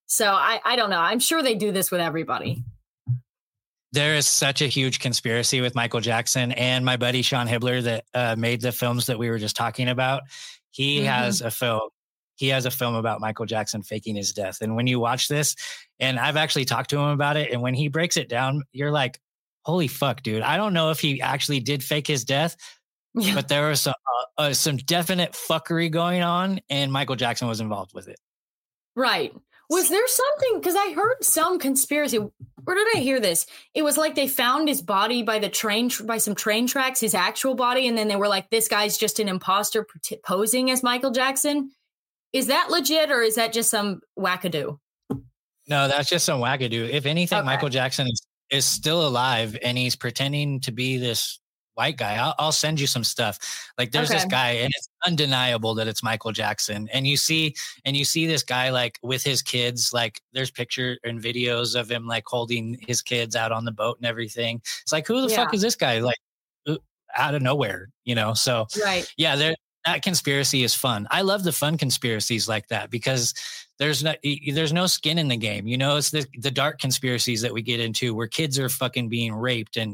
So I don't know. I'm sure they do this with everybody. There is such a huge conspiracy with Michael Jackson, and my buddy Sean Hibbler that made the films that we were just talking about. He has a film. He has a film about Michael Jackson faking his death. And when you watch this, and I've actually talked to him about it, and when he breaks it down, you're like, holy fuck, dude. I don't know if he actually did fake his death, but there was some definite fuckery going on, and Michael Jackson was involved with it. Right. Was there something, because I heard some conspiracy. Where did I hear this? It was like they found his body by some train tracks, his actual body. And then they were like, this guy's just an imposter posing as Michael Jackson. Is that legit, or is that just some wackadoo? No, that's just some wackadoo. If anything, Michael Jackson is still alive, and he's pretending to be this white guy. I'll send you some stuff. Like there's this guy, and it's undeniable that it's Michael Jackson. And you see this guy like with his kids, like there's picture and videos of him like holding his kids out on the boat and everything. It's like, who the fuck is this guy? Like out of nowhere, you know? So yeah, that conspiracy is fun. I love the fun conspiracies like that because there's no skin in the game. You know, it's the dark conspiracies that we get into where kids are fucking being raped and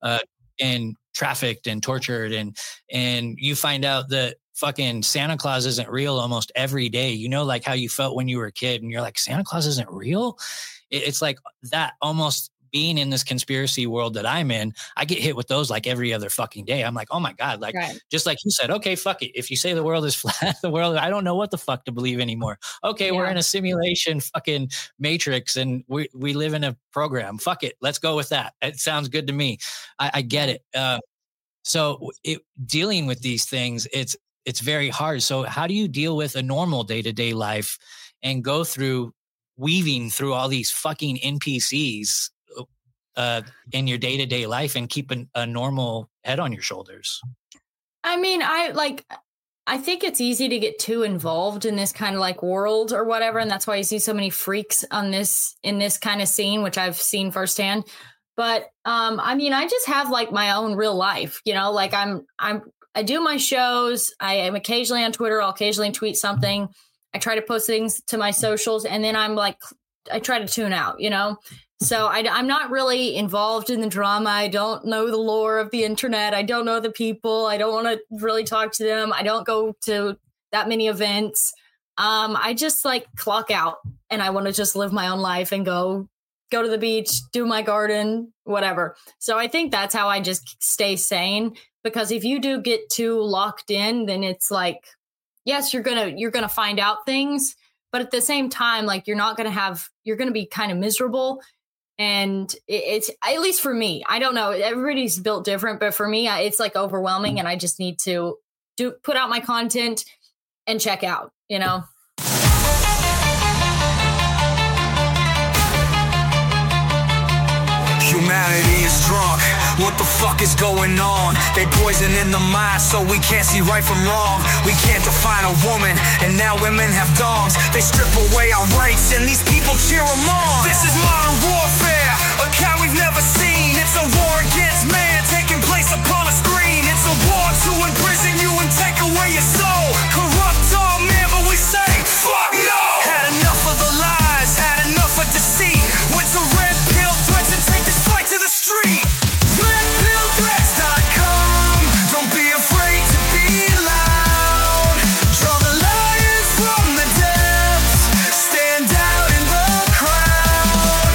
trafficked and tortured. And you find out that fucking Santa Claus isn't real almost every day. You know, like how you felt when you were a kid and you're like, Santa Claus isn't real. It's like that almost. Being in this conspiracy world that I'm in, I get hit with those like every other fucking day. I'm like, oh my God, like just like you said, okay, fuck it. If you say the world is flat, I don't know what the fuck to believe anymore. Okay, we're in a simulation fucking matrix and we live in a program. Fuck it. Let's go with that. It sounds good to me. I get it. So dealing with these things, it's very hard. So how do you deal with a normal day-to-day life and go through weaving through all these fucking NPCs in your day-to-day life and keep a normal head on your shoulders? I mean, I think it's easy to get too involved in this kind of like world or whatever. And that's why you see so many freaks in this kind of scene, which I've seen firsthand. But I mean, I just have like my own real life, you know, like I do my shows. I am occasionally on Twitter. I'll occasionally tweet something. I try to post things to my socials, and then I try to tune out, you know? So I'm not really involved in the drama. I don't know the lore of the internet. I don't know the people. I don't want to really talk to them. I don't go to that many events. I just like clock out, and I want to just live my own life and go to the beach, do my garden, whatever. So I think that's how I just stay sane, because if you do get too locked in, then it's like, yes, you're going to find out things, but at the same time, like you're going to be kind of miserable. And it's, at least for me, I don't know, everybody's built different, but for me, it's like overwhelming, and I just need to put out my content and check out, you know? Humanity is drunk. What the fuck is going on? They poison in the mind so we can't see right from wrong. We can't define a woman, and now women have dogs. They strip away our rights and these people cheer them on. This is modern warfare, a kind we've never seen. It's a war against man taking place upon a screen. It's a war to imprison you and take away your soul. Corrupt all men, but we say fuck no. Had enough of the lies, had enough of deceit. Went to red pill threats and take this fight to the street. RedPillThreats.com. Don't be afraid to be loud. Draw the lion from the depths. Stand out in the crowd.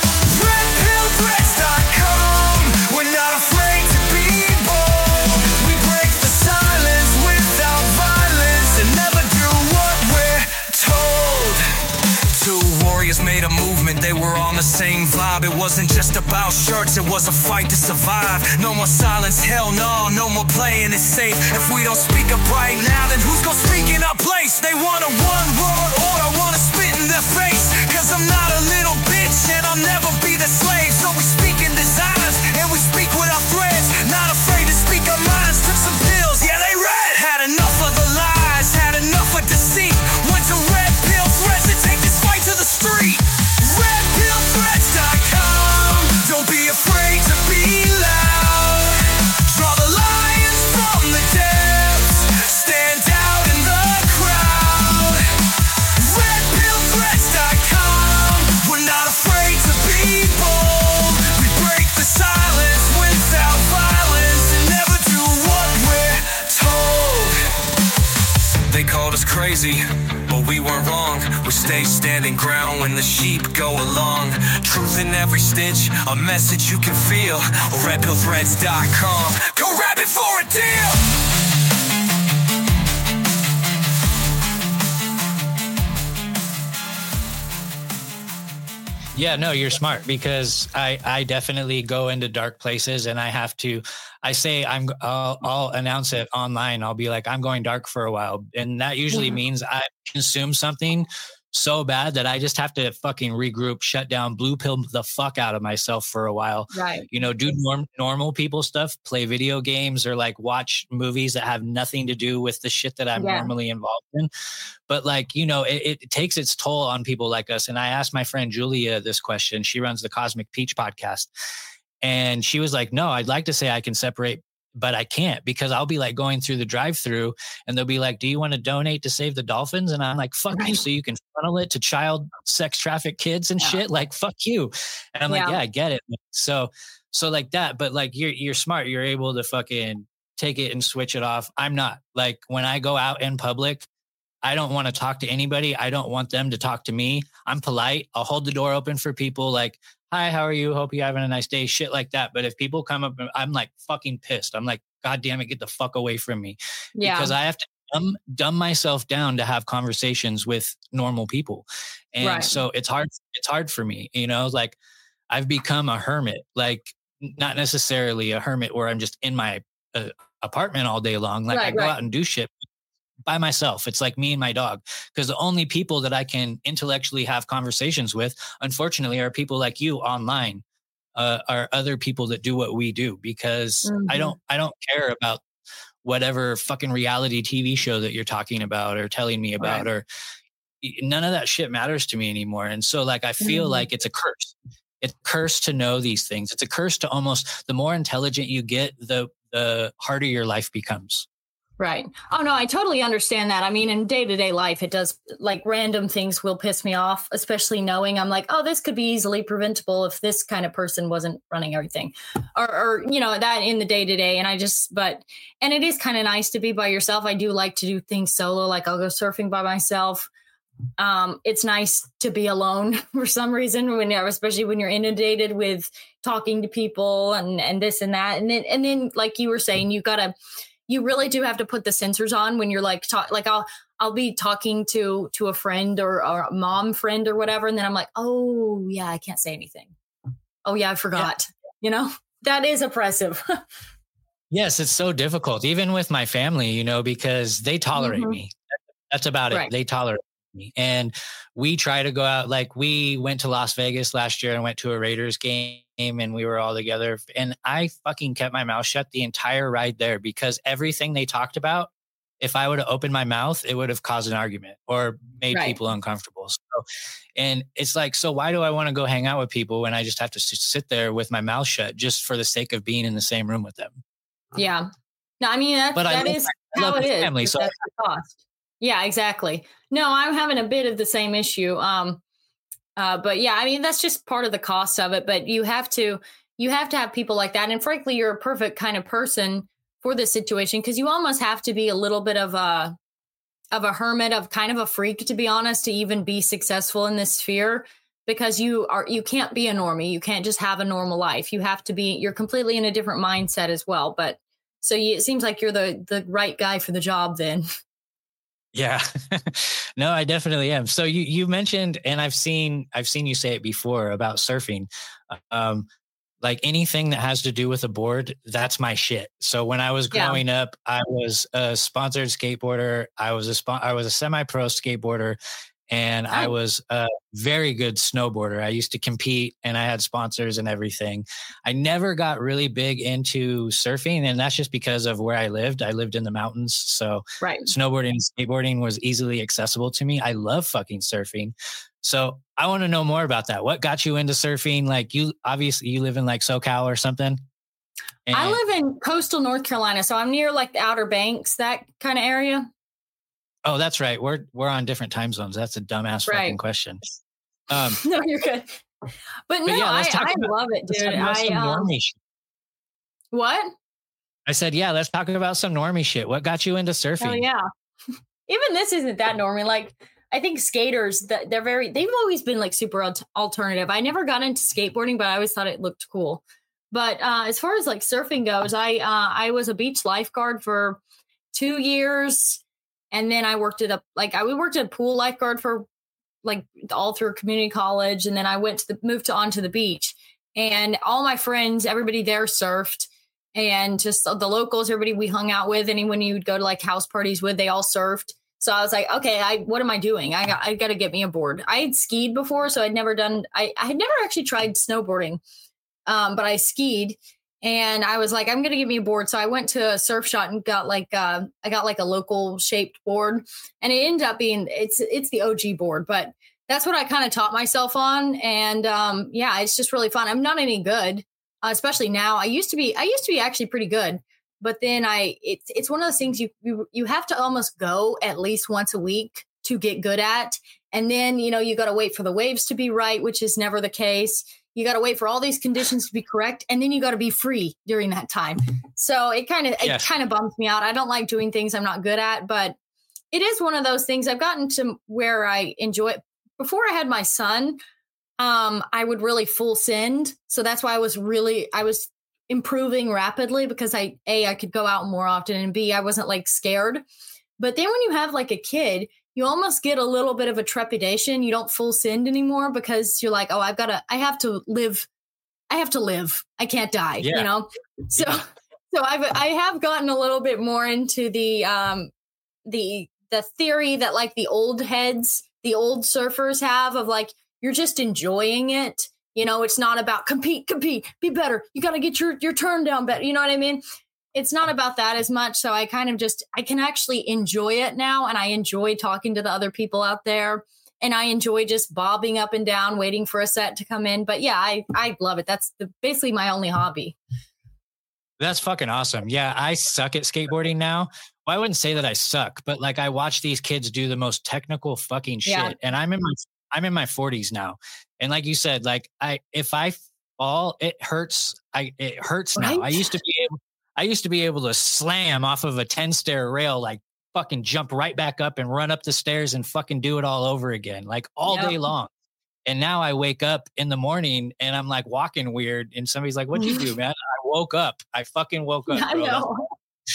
RedPillThreats.com. We're not afraid to be bold. We break the silence without violence and never do what we're told. Two warriors made a movement, they were on the same vibe. It wasn't just about shirts, it was a fight to survive. No more silence, hell no, no more playing it safe. If we don't speak up right now, then who's gonna speak in our place? They want a one world order, wanna spit in their face. Cause I'm not a little bitch and I'll never be the slave. So we speak in designs and we speak with our threads. Not afraid to speak our minds, took some pills, yeah they read. Had enough of the lies, had enough of deceit. Went to Red Pill Threats to take this fight to the street. RedPillThreats.com. Don't be afraid to be loud. Draw the lions from the depths. Stand out in the crowd. easy, but we weren't wrong. We stay standing ground when the sheep go along. Truth in every stitch, a message you can feel. RedPillThreads.com. Go Rabbit for a deal! Yeah, no, you're smart, because I definitely go into dark places, and I'll announce it online. I'll be like, I'm going dark for a while. And that usually means I consume something so bad that I just have to fucking regroup, shut down, blue pill the fuck out of myself for a while. Right. You know, do normal people stuff, play video games, or like watch movies that have nothing to do with the shit that I'm normally involved in. But like, you know, it takes its toll on people like us. And I asked my friend Julia this question. She runs the Cosmic Peach podcast. And she was like, no, I'd like to say I can separate, but I can't, because I'll be like going through the drive-through and they'll be like, do you want to donate to save the dolphins? And I'm like, fuck you. So you can funnel it to child sex traffic kids and shit. Like, fuck you. And I'm like, yeah, I get it. So like that, but like, you're smart. You're able to fucking take it and switch it off. I'm not. Like, when I go out in public, I don't want to talk to anybody. I don't want them to talk to me. I'm polite. I'll hold the door open for people, like, hi, how are you? Hope you're having a nice day. Shit like that. But if people come up, I'm like fucking pissed. I'm like, God damn it, get the fuck away from me. Yeah. Because I have to dumb myself down to have conversations with normal people. And so it's hard for me, you know, like I've become a hermit, like not necessarily a hermit where I'm just in my apartment all day long. Like I go out and do shit by myself. It's like me and my dog, because the only people that I can intellectually have conversations with, unfortunately, are people like you online, are other people that do what we do, because I don't care about whatever fucking reality TV show that you're talking about or telling me about, or none of that shit matters to me anymore. And so like, I feel like it's a curse. It's a curse to know these things. It's a curse to almost, the more intelligent you get, the harder your life becomes. Right. Oh, no, I totally understand that. I mean, in day-to-day life, it does, like, random things will piss me off, especially knowing I'm like, oh, this could be easily preventable if this kind of person wasn't running everything, or you know, that in the day-to-day. And and it is kind of nice to be by yourself. I do like to do things solo. Like I'll go surfing by myself. It's nice to be alone for some reason, especially when you're inundated with talking to people and this and that. And then like you were saying, you really do have to put the sensors on when you're like, I'll be talking to a friend or a mom friend or whatever. And then I'm like, oh yeah, I can't say anything. Oh yeah, I forgot, you know, that is oppressive. Yes. It's so difficult, even with my family, you know, because they tolerate me. That's about it. They tolerate me. And we try to go out. Like we went to Las Vegas last year and went to a Raiders game, and we were all together, and I fucking kept my mouth shut the entire ride there, because everything they talked about, if I would have opened my mouth, it would have caused an argument or made people uncomfortable. So, and it's like, so why do I want to go hang out with people when I just have to sit there with my mouth shut just for the sake of being in the same room with them? Yeah. No, I mean, that is how it is. Family, so that's the cost. Yeah, exactly. No, I'm having a bit of the same issue. But yeah, I mean, that's just part of the cost of it, but you have to have people like that. And frankly, you're a perfect kind of person for this situation, because you almost have to be a little bit of a hermit, of kind of a freak, to be honest, to even be successful in this sphere, because you can't be a normie. You can't just have a normal life. You're completely in a different mindset as well. But so it seems like you're the right guy for the job then. Yeah, no, I definitely am. So you mentioned, and I've seen you say it before about surfing, like anything that has to do with a board, that's my shit. So when I was growing up, I was a sponsored skateboarder. I was a semi-pro skateboarder, and I was a very good snowboarder. I used to compete, and I had sponsors and everything. I never got really big into surfing, and that's just because of where I lived. I lived in the mountains, so snowboarding and skateboarding was easily accessible to me. I love fucking surfing. So I want to know more about that. What got you into surfing? Like you live in like SoCal or something? And I live in coastal North Carolina, so I'm near like the Outer Banks, that kind of area. Oh, that's right. We're on different time zones. That's a dumbass fucking question. No, you're good. But no, yeah, I love it, dude. What? I said, yeah, let's talk about some normie shit. What got you into surfing? Oh, yeah. even this isn't that normal. Like, I think skaters, they've always been like super alternative. I never got into skateboarding, but I always thought it looked cool. But as far as like surfing goes, I was a beach lifeguard for 2 years. And then I worked at we worked at a pool lifeguard for like all through community college. And then I moved onto the beach, and all my friends, everybody there surfed, and just the locals, everybody we hung out with, anyone you would go to like house parties with, they all surfed. So I was like, okay, what am I doing? I got to get me a board. I had skied before, so I had never actually tried snowboarding, but I skied. And I was like, I'm going to get me a board. So I went to Surf Shot and got a local shaped board, and it ended up being, it's the OG board, but that's what I kind of taught myself on. And it's just really fun. I'm not any good, especially now. I used to be actually pretty good, but then it's one of those things you have to almost go at least once a week to get good at. And then, you got to wait for the waves to be right, which is never the case. You got to wait for all these conditions to be correct, and then you got to be free during that time. So it kind of bums me out. I don't like doing things I'm not good at, but it is one of those things I've gotten to where I enjoy it. Before I had my son, I would really full send. So that's why I was improving rapidly, because I could go out more often, and B, I wasn't like scared. But then when you have like a kid, you almost get a little bit of a trepidation. You don't full send anymore, because you're like, oh, I have to live. I can't die, So I have gotten a little bit more into the theory that like the old heads, the old surfers have of like, you're just enjoying it. It's not about compete, be better. You got to get your turn down better. You know what I mean? It's not about that as much. So I kind of I can actually enjoy it now. And I enjoy talking to the other people out there. And I enjoy just bobbing up and down, waiting for a set to come in. But yeah, I love it. That's basically my only hobby. That's fucking awesome. Yeah, I suck at skateboarding now. Well, I wouldn't say that I suck, but like I watch these kids do the most technical fucking shit. Yeah. And I'm in my 40s now. And like you said, like if I fall, it hurts. It hurts now. Right? I used to be able to slam off of a 10-stair rail, like fucking jump right back up and run up the stairs and fucking do it all over again, like all day long. And now I wake up in the morning and I'm like walking weird. And somebody's like, what'd you do, man? I woke up. I fucking woke up. I know.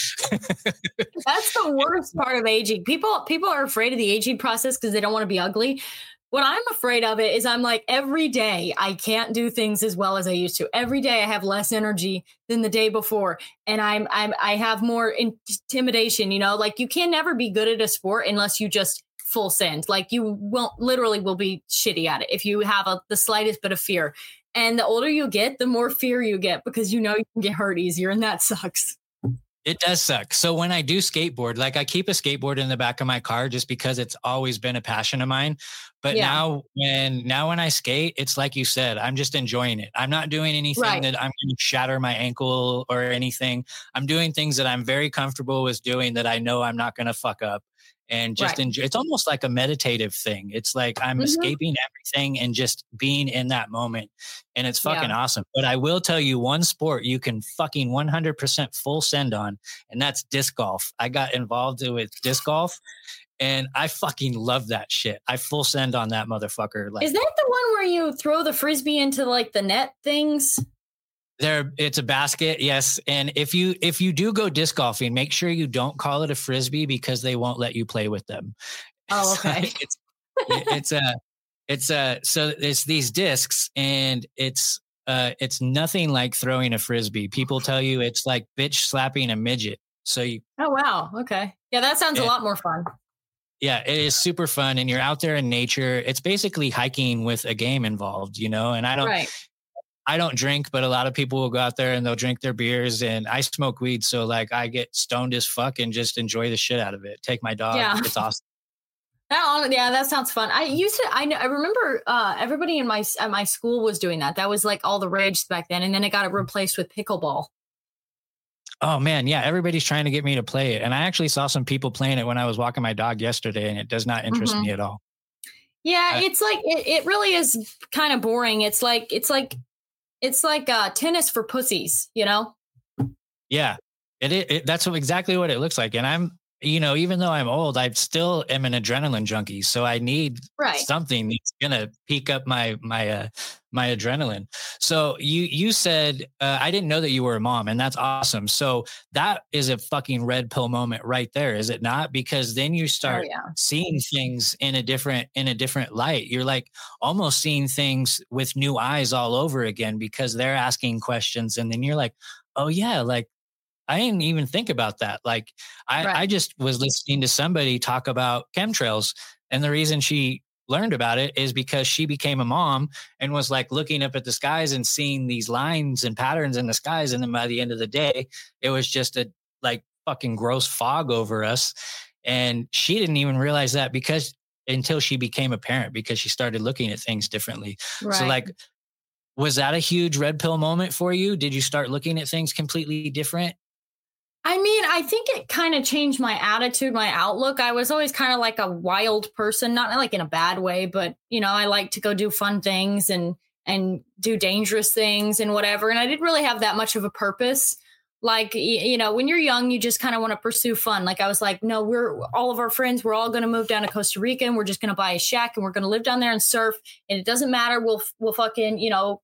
That's the worst part of aging. People are afraid of the aging process because they don't want to be ugly. What I'm afraid of it is I'm like, every day I can't do things as well as I used to. Every day I have less energy than the day before. And I have more intimidation, like you can never be good at a sport unless you just full send. Like you will be shitty at it if you have the slightest bit of fear. And the older you get, the more fear you get, because you can get hurt easier, and that sucks. It does suck. So when I do skateboard, like I keep a skateboard in the back of my car just because it's always been a passion of mine. But now when I skate, it's like you said, I'm just enjoying it. I'm not doing anything that I'm going to shatter my ankle or anything. I'm doing things that I'm very comfortable with doing that I know I'm not going to fuck up. And just enjoy. It's almost like a meditative thing. It's like I'm escaping everything and just being in that moment. And it's fucking awesome. But I will tell you one sport you can fucking 100% full send on, and that's disc golf. I got involved with disc golf, and I fucking love that shit. I full send on that motherfucker. Like, is that the one where you throw the frisbee into like the net things? It's a basket, yes. And if you do go disc golfing, make sure you don't call it a frisbee, because they won't let you play with them. Oh, okay. So it's these discs, and it's nothing like throwing a frisbee. People tell you it's like bitch slapping a midget. So oh wow, okay, yeah, that sounds a lot more fun. Yeah, it is super fun, and you're out there in nature. It's basically hiking with a game involved, and I don't drink, but a lot of people will go out there and they'll drink their beers, and I smoke weed. So like I get stoned as fuck and just enjoy the shit out of it. Take my dog. Yeah. It's awesome. That sounds fun. I remember everybody at my school was doing that. That was like all the rage back then. And then it got replaced with pickleball. Oh man. Yeah. Everybody's trying to get me to play it. And I actually saw some people playing it when I was walking my dog yesterday, and it does not interest me at all. Yeah. It's like, it really is kind of boring. It's like tennis for pussies, Yeah, that's exactly what it looks like. And even though I'm old, I still am an adrenaline junkie. So I need something that's gonna peak up my adrenaline. So you said, I didn't know that you were a mom, and that's awesome. So that is a fucking red pill moment right there, is it not? Because then you start seeing things in a different light. You're like almost seeing things with new eyes all over again, because they're asking questions, and then you're like, oh yeah, like I didn't even think about that. Like I just was listening to somebody talk about chemtrails, and the reason she learned about it is because she became a mom and was like looking up at the skies and seeing these lines and patterns in the skies. And then by the end of the day, it was just a like fucking gross fog over us. And she didn't even realize that until she became a parent, because she started looking at things differently. Right. So like, was that a huge red pill moment for you? Did you start looking at things completely different? I mean, I think it kind of changed my attitude, my outlook. I was always kind of like a wild person, not like in a bad way, but, I like to go do fun things and do dangerous things and whatever. And I didn't really have that much of a purpose. Like, when you're young, you just kind of want to pursue fun. Like I was like, no, all of our friends, we're all going to move down to Costa Rica, and we're just going to buy a shack, and we're going to live down there and surf. And it doesn't matter. We'll fucking,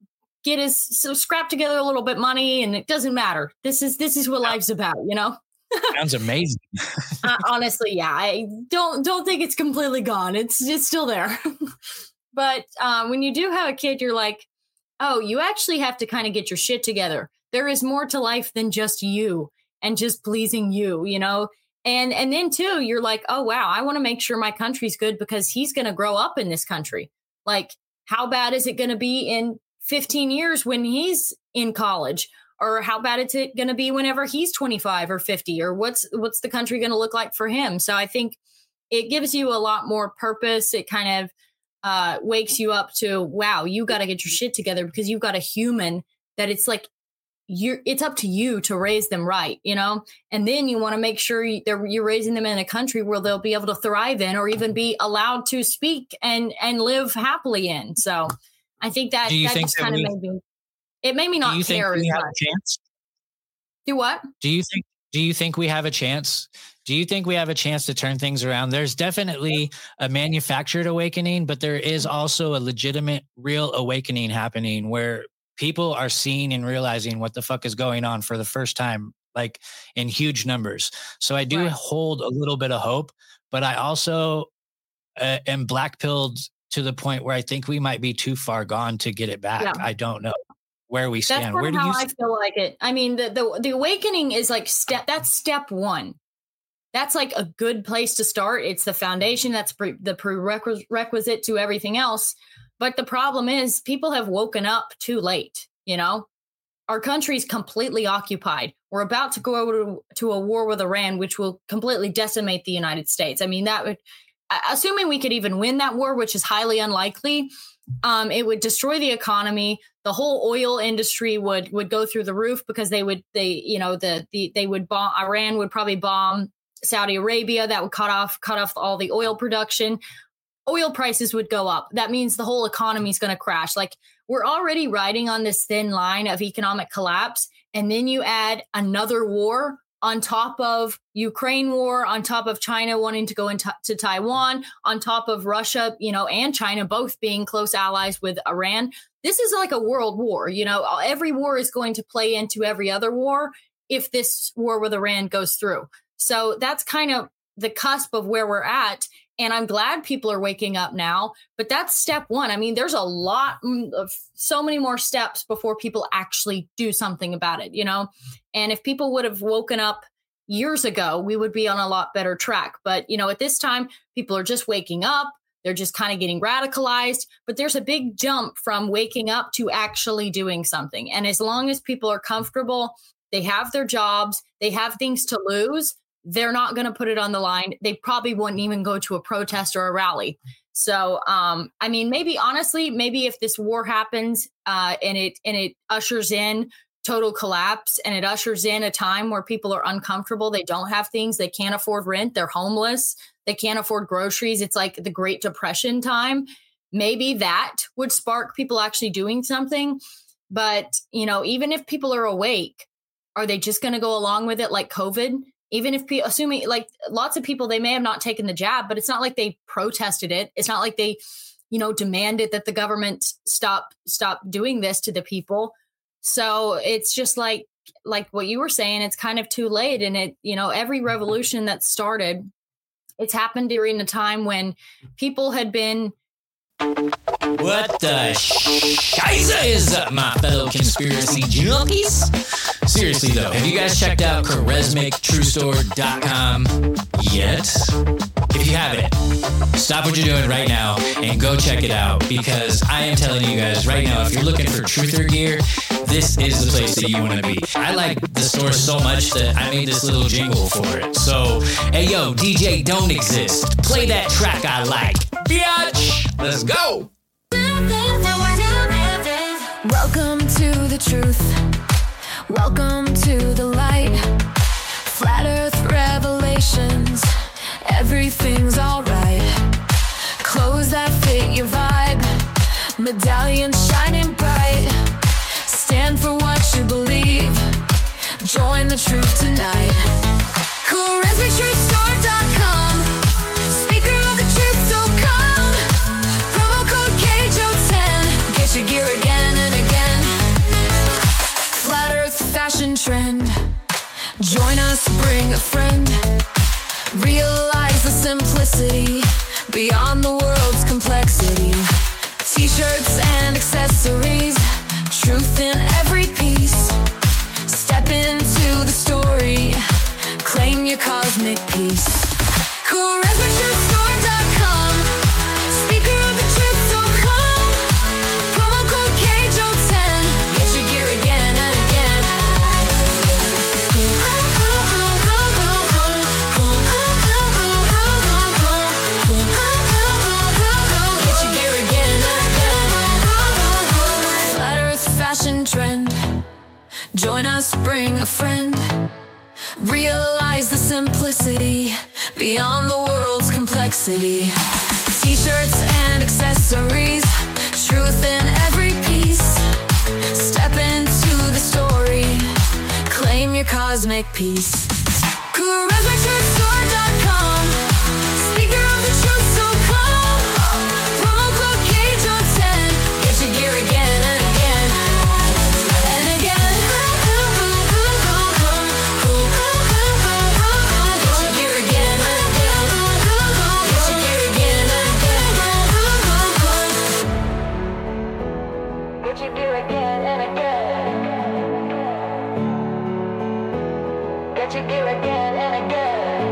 scrap together a little bit money, and it doesn't matter. This is what life's about, Sounds amazing. Honestly, yeah. I don't think it's completely gone. It's still there. But when you do have a kid, you're like, oh, you actually have to kind of get your shit together. There is more to life than just you and just pleasing you, And then too, you're like, oh wow, I want to make sure my country's good, because he's going to grow up in this country. Like, how bad is it going to be in 15 years when he's in college? Or how bad is it going to be whenever he's 25 or 50? Or what's the country going to look like for him? So I think it gives you a lot more purpose. It kind of wakes you up to, wow, you got to get your shit together, because you've got a human that it's like, it's up to you to raise them right, and then you want to make sure you're raising them in a country where they'll be able to thrive in, or even be allowed to speak and live happily in. So I think that just kind of made me not care as much. Do what? Do you think we have a chance? Do you think we have a chance to turn things around? There's definitely a manufactured awakening, but there is also a legitimate, real awakening happening where people are seeing and realizing what the fuck is going on for the first time, like in huge numbers. So I do hold a little bit of hope, but I also am black-pilled to the point where I think we might be too far gone to get it back. Yeah. I don't know where we stand. That's kind of how I feel like it. I mean, the awakening is like that's step one. That's like a good place to start. It's the foundation. That's the prerequisite to everything else. But the problem is people have woken up too late. Our country's completely occupied. We're about to go to a war with Iran, which will completely decimate the United States. I mean, that would, assuming we could even win that war, which is highly unlikely, it would destroy the economy. The whole oil industry would go through the roof, because they would bomb. Iran would probably bomb Saudi Arabia. That would cut off all the oil production. Oil prices would go up. That means the whole economy is going to crash. Like, we're already riding on this thin line of economic collapse. And then you add another war on top of Ukraine war, on top of China wanting to go into Taiwan, on top of Russia, and China both being close allies with Iran. This is like a world war. Every war is going to play into every other war if this war with Iran goes through. So that's kind of the cusp of where we're at. And I'm glad people are waking up now, but that's step one. I mean, there's a lot of so many more steps before people actually do something about it, And if people would have woken up years ago, we would be on a lot better track. But, at this time, people are just waking up. They're just kind of getting radicalized. But there's a big jump from waking up to actually doing something. And as long as people are comfortable, they have their jobs, they have things to lose, they're not going to put it on the line. They probably wouldn't even go to a protest or a rally. So, I mean, maybe if this war happens and it ushers in total collapse, and it ushers in a time where people are uncomfortable, they don't have things, they can't afford rent, they're homeless, they can't afford groceries. It's like the Great Depression time. Maybe that would spark people actually doing something. But, even if people are awake, are they just going to go along with it like COVID? even if assuming like lots of people, they may have not taken the jab, but it's not like they protested it. It's not like they, demanded that the government stop doing this to the people. So it's just like what you were saying, it's kind of too late. And it, every revolution that started, it's happened during a time when people had been. What the shiza is up, my fellow conspiracy junkies? Seriously though, have you guys checked out CharismicTrueStore.com yet? If you haven't, stop what you're doing right now and go check it out, because I am telling you guys right now, if you're looking for truther gear, this is the place that you want to be. I like the store so much that I made this little jingle for it. So, hey yo, DJ Don't Exist, play that track I like. Biatch! Let's go! Welcome to the truth. Welcome to the light. Flat Earth revelations. Everything's alright. Clothes that fit your vibe. Medallions shining bright. Stand for what you believe. Join the truth tonight. CharismicTrueStore.com. Speaker of the truth, so come. Promo code KJO10. Get your gear again and again. Flat Earth fashion trend. Join us, bring a friend. Realize the simplicity beyond the world's complexity. T-shirts and accessories. Truth in every piece. Step into the story. Claim your cosmic peace. CharismicTrueStore.com. Speaker of the truth, so come. Promo code KJO10. Get your gear again and again. Get your gear again and again. Flat Earth fashion trend. Join us, bring a friend. Realize the simplicity beyond the world's complexity. T-shirts and accessories. Truth in every piece. Step into the story. Claim your cosmic peace. CharismicTrueStore.com. Speaker of the truth, so come. Promo code KJO10. Get your gear again and again. And again. Get your gear again and again. Get your gear again and again. Get your gear again and again. Get your gear again and again.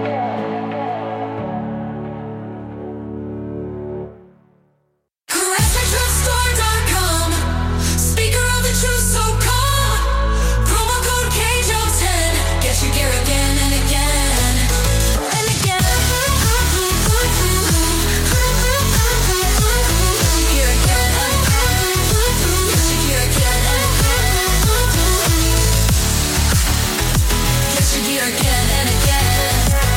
CharismicTrueStore.com. Speaker of the truth, so come. Promo code KJO10. Get your gear again and again. And again. Gear again and again. Get your gear again and again. Get your gear again and again.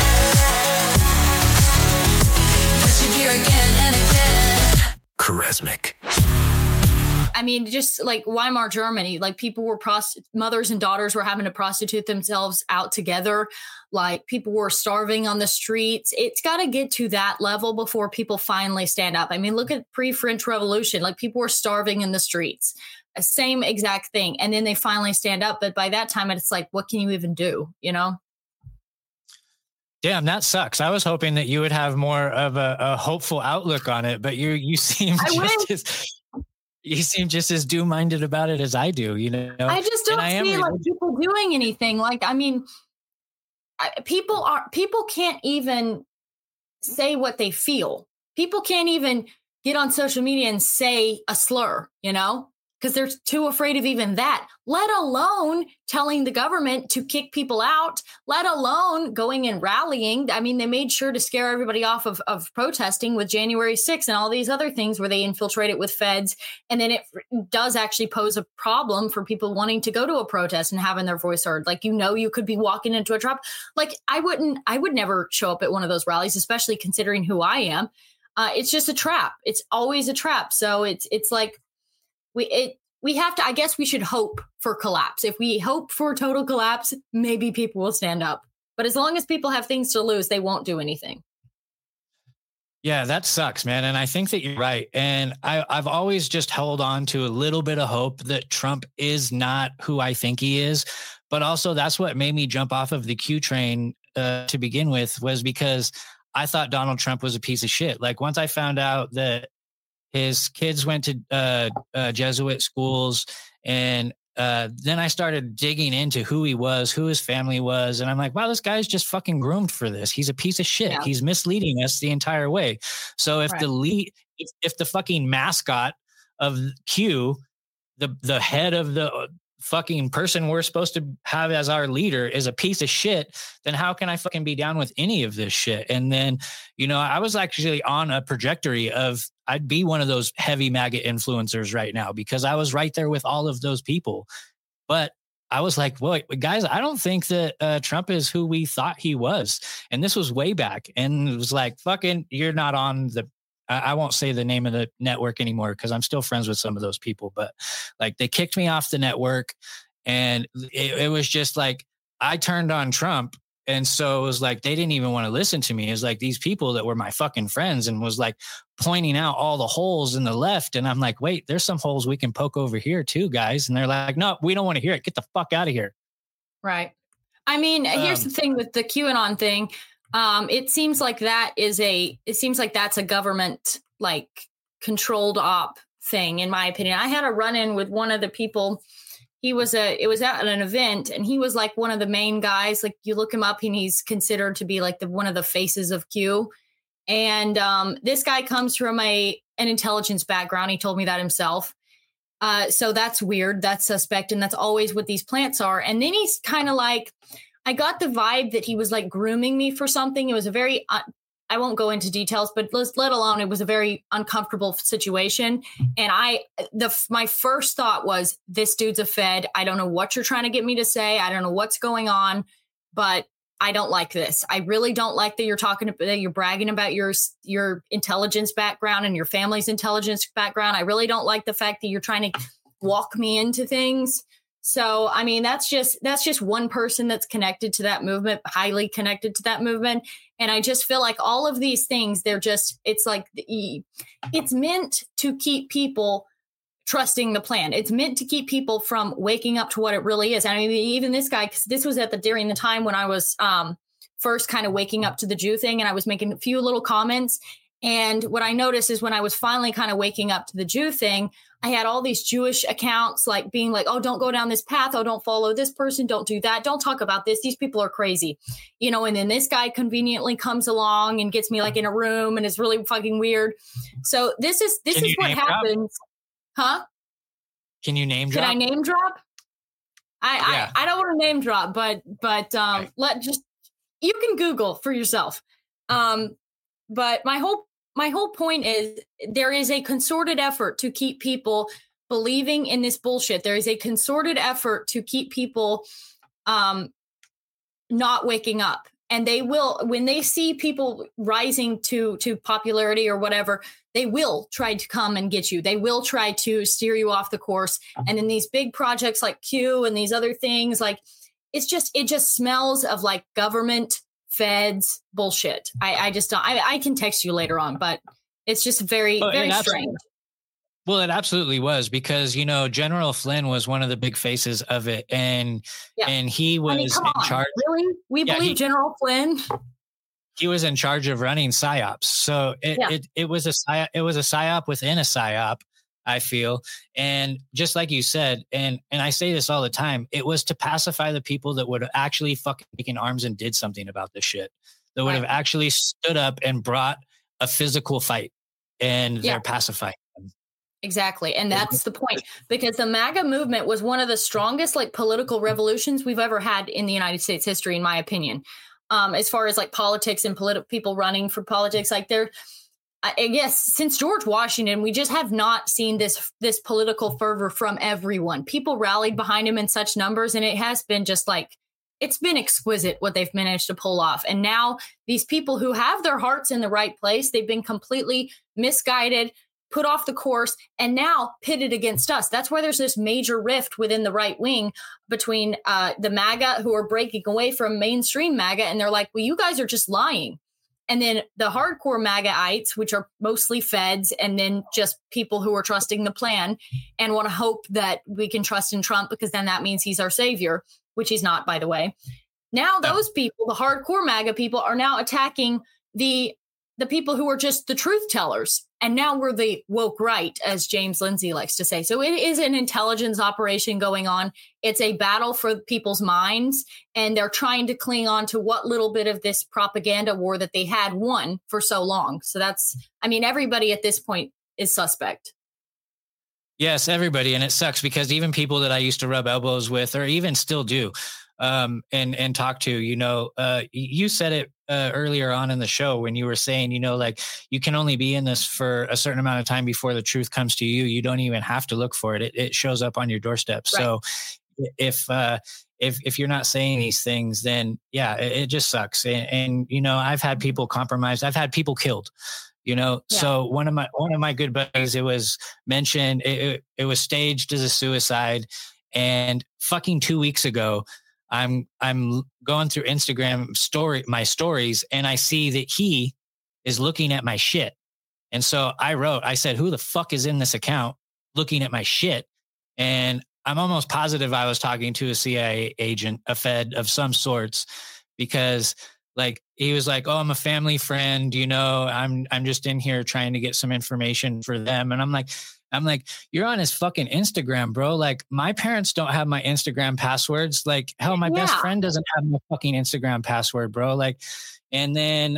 Get your gear again and again. Charismic. I mean, just like Weimar Germany, like people were mothers and daughters were having to prostitute themselves out together. Like people were starving on the streets. It's got to get to that level before people finally stand up. I mean, look at pre-French Revolution, like people were starving in the streets, same exact thing. And then they finally stand up. But by that time, it's like, what can you even do? Damn, that sucks. I was hoping that you would have more of a hopeful outlook on it, but you seem just as doom-minded about it as I do. I just don't see like people doing anything. Like, I mean, people can't even say what they feel. People can't even get on social media and say a slur, because they're too afraid of even that, let alone telling the government to kick people out, let alone going and rallying. I mean, they made sure to scare everybody off of protesting with January 6th and all these other things where they infiltrate it with feds. And then it does actually pose a problem for people wanting to go to a protest and having their voice heard. Like, you could be walking into a trap. Like, I would never show up at one of those rallies, especially considering who I am. It's just a trap. It's always a trap. So it's like, we have to, I guess we should hope for collapse. If we hope for total collapse, maybe people will stand up. But as long as people have things to lose, they won't do anything. Yeah, that sucks, man. And I think that you're right. And I've always just held on to a little bit of hope that Trump is not who I think he is. But also that's what made me jump off of the Q train to begin with, was because I thought Donald Trump was a piece of shit. Like once I found out that his kids went to Jesuit schools, and then I started digging into who he was, who his family was. And I'm like, wow, this guy's just fucking groomed for this. He's a piece of shit. Yeah. He's misleading us the entire way. So if if the fucking mascot of Q, the head of the fucking person we're supposed to have as our leader is a piece of shit, then how can I fucking be down with any of this shit? And then, I was actually on a trajectory of I'd be one of those heavy MAGA influencers right now, because I was right there with all of those people. But I was like, well, guys, I don't think that Trump is who we thought he was. And this was way back. And it was like, fucking, you're not on the, I won't say the name of the network anymore because I'm still friends with some of those people, but like they kicked me off the network, and it was just like, I turned on Trump. And so it was like, they didn't even want to listen to me. It was like these people that were my fucking friends and was like pointing out all the holes in the left. And I'm like, wait, there's some holes we can poke over here too, guys. And they're like, no, we don't want to hear it. Get the fuck out of here. Right. I mean, here's the thing with the QAnon thing. It seems like that's a government like controlled op thing, in my opinion. I had a run-in with one of the people. It was at an event, and he was like one of the main guys. Like you look him up and he's considered to be like one of the faces of Q. And this guy comes from an intelligence background. He told me that himself. So that's weird. That's suspect. And that's always what these plants are. And then he's kind of like, I got the vibe that he was like grooming me for something. It was a very, I won't go into details, but let alone it was a very uncomfortable situation. And my first thought was, this dude's a Fed. I don't know what you're trying to get me to say. I don't know what's going on, but I don't like this. I really don't like that you're bragging about your intelligence background and your family's intelligence background. I really don't like the fact that you're trying to walk me into things. So, I mean, that's just one person that's connected to that movement, highly connected to that movement. And I just feel like all of these things, it's meant to keep people trusting the plan. It's meant to keep people from waking up to what it really is. I mean, even this guy, because this was during the time when I was first kind of waking up to the Jew thing, and I was making a few little comments. And what I noticed is when I was finally kind of waking up to the Jew thing, I had all these Jewish accounts like being like, oh, don't go down this path. Oh, don't follow this person. Don't do that. Don't talk about this. These people are crazy. And then this guy conveniently comes along and gets me like in a room and is really fucking weird. So this is what happens. Huh? Can you name drop? Can I name drop? I don't want to name drop, but you can Google for yourself. But my whole point is there is a concerted effort to keep people believing in this bullshit. There is a concerted effort to keep people not waking up. And they will, when they see people rising to popularity or whatever, they will try to come and get you. They will try to steer you off the course. And then these big projects like Q and these other things, like it just smells of like government feds bullshit. I just don't. I can text you later on, but it's just very strange. Well, it absolutely was, because General Flynn was one of the big faces of it, and he was in charge. Really, we believe General Flynn. He was in charge of running psyops, so it was a psyop within a psyop. I feel. And just like you said, and I say this all the time, it was to pacify the people that would have actually fucking taken arms and did something about this shit, that would have actually stood up and brought a physical fight, and they're pacifying them. Exactly. And that's the point, because the MAGA movement was one of the strongest like political revolutions we've ever had in the United States history, in my opinion. As far as like politics and people running for politics, like I guess since George Washington, we just have not seen this political fervor from everyone. People rallied behind him in such numbers, and it has been just like, it's been exquisite what they've managed to pull off. And now these people who have their hearts in the right place, they've been completely misguided, put off the course, and now pitted against us. That's why there's this major rift within the right wing between the MAGA, who are breaking away from mainstream MAGA, and they're like, well, you guys are just lying. And then the hardcore MAGAites, which are mostly feds, and then just people who are trusting the plan and want to hope that we can trust in Trump, because then that means he's our savior, which he's not, by the way. Now those people, the hardcore MAGA people, are now attacking the people who are just the truth tellers. And now we're the woke right, as James Lindsay likes to say. So it is an intelligence operation going on. It's a battle for people's minds, and they're trying to cling on to what little bit of this propaganda war that they had won for so long. So everybody at this point is suspect. Yes, everybody. And it sucks because even people that I used to rub elbows with, or even still do, and talk to, you said it earlier on in the show when you were saying, you can only be in this for a certain amount of time before the truth comes to you. You don't even have to look for it. It shows up on your doorstep. Right. So if you're not saying these things, then yeah, it just sucks. And I've had people compromised. I've had people killed. So one of my good buddies, it was mentioned, it was staged as a suicide. And fucking 2 weeks ago, I'm going through Instagram my stories, and I see that he is looking at my shit. And so I said, who the fuck is in this account looking at my shit? And I'm almost positive I was talking to a CIA agent, a Fed of some sorts, because he was like, oh, I'm a family friend, I'm just in here trying to get some information for them. And I'm like, you're on his fucking Instagram, bro. My parents don't have my Instagram passwords. Hell, my best friend doesn't have my fucking Instagram password, bro. And then,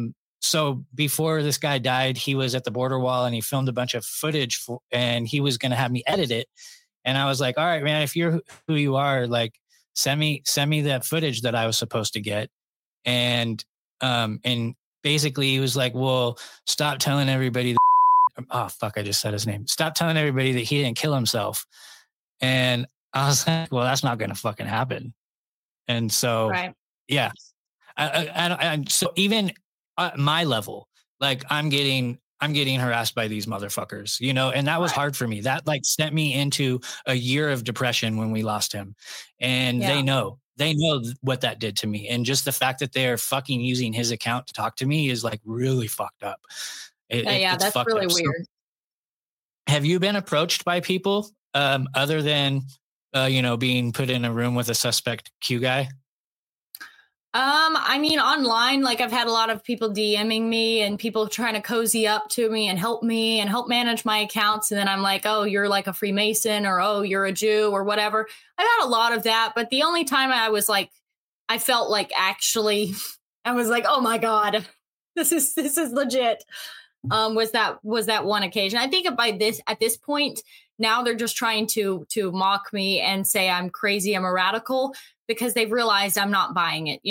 so before this guy died, he was at the border wall and he filmed a bunch of footage and he was going to have me edit it. And I was like, all right, man, if you're who you are, send me that footage that I was supposed to get. And basically he was like, well, stop telling everybody oh, fuck, I just said his name. Stop telling everybody that he didn't kill himself. And I was like, well, that's not going to fucking happen. And so, yeah. So even at my level, I'm getting harassed by these motherfuckers, and that was hard for me. That sent me into a year of depression when we lost him. And they know what that did to me. And just the fact that they're fucking using his account to talk to me is really fucked up. That's really weird. So, have you been approached by people other than, being put in a room with a suspect Q guy? Online, I've had a lot of people DMing me and people trying to cozy up to me and help manage my accounts. And then I'm like, oh, you're like a Freemason, or, oh, you're a Jew, or whatever. I've had a lot of that. But the only time I felt actually, I was like, oh my God, this is legit. Was that one occasion. I think at this point, now they're just trying to mock me and say I'm crazy, I'm a radical, because they've realized I'm not buying it,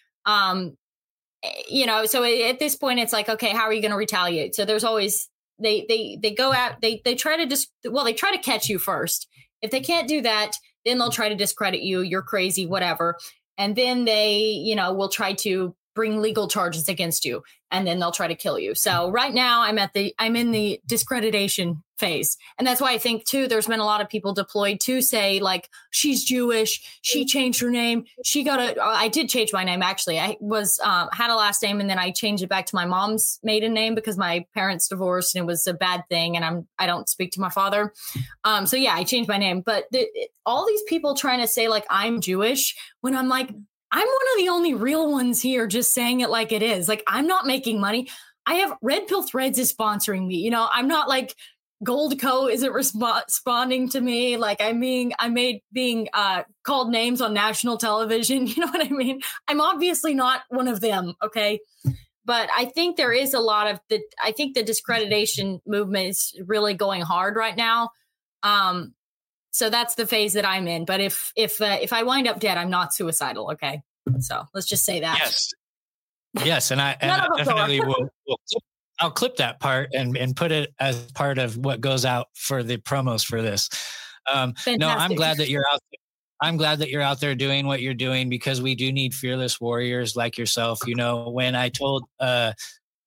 so at this point it's like, okay, how are you going to retaliate? So there's always, they go out, they try to they try to catch you first. If they can't do that, then they'll try to discredit you. You're crazy, whatever. And then they, will try to bring legal charges against you, and then they'll try to kill you. So right now I'm in the discreditation phase. And that's why I think too, there's been a lot of people deployed to say she's Jewish. She changed her name. I did change my name. Actually, I was, had a last name, and then I changed it back to my mom's maiden name because my parents divorced and it was a bad thing. And I don't speak to my father. So yeah, I changed my name, but all these people trying to say I'm Jewish, when I'm like, I'm one of the only real ones here just saying it like it is. I'm not making money. I have Red Pill Threads is sponsoring me. I'm not Goldco isn't responding to me. I'm being called names on national television. You know what I mean? I'm obviously not one of them. Okay. But I think there is a lot of I think the discreditation movement is really going hard right now. So that's the phase that I'm in. But if I wind up dead, I'm not suicidal. Okay. So let's just say that. Yes. And I definitely will. I'll clip that part and put it as part of what goes out for the promos for this. No, I'm glad that you're out there. I'm glad that you're out there doing what you're doing, because we do need fearless warriors like yourself. When I told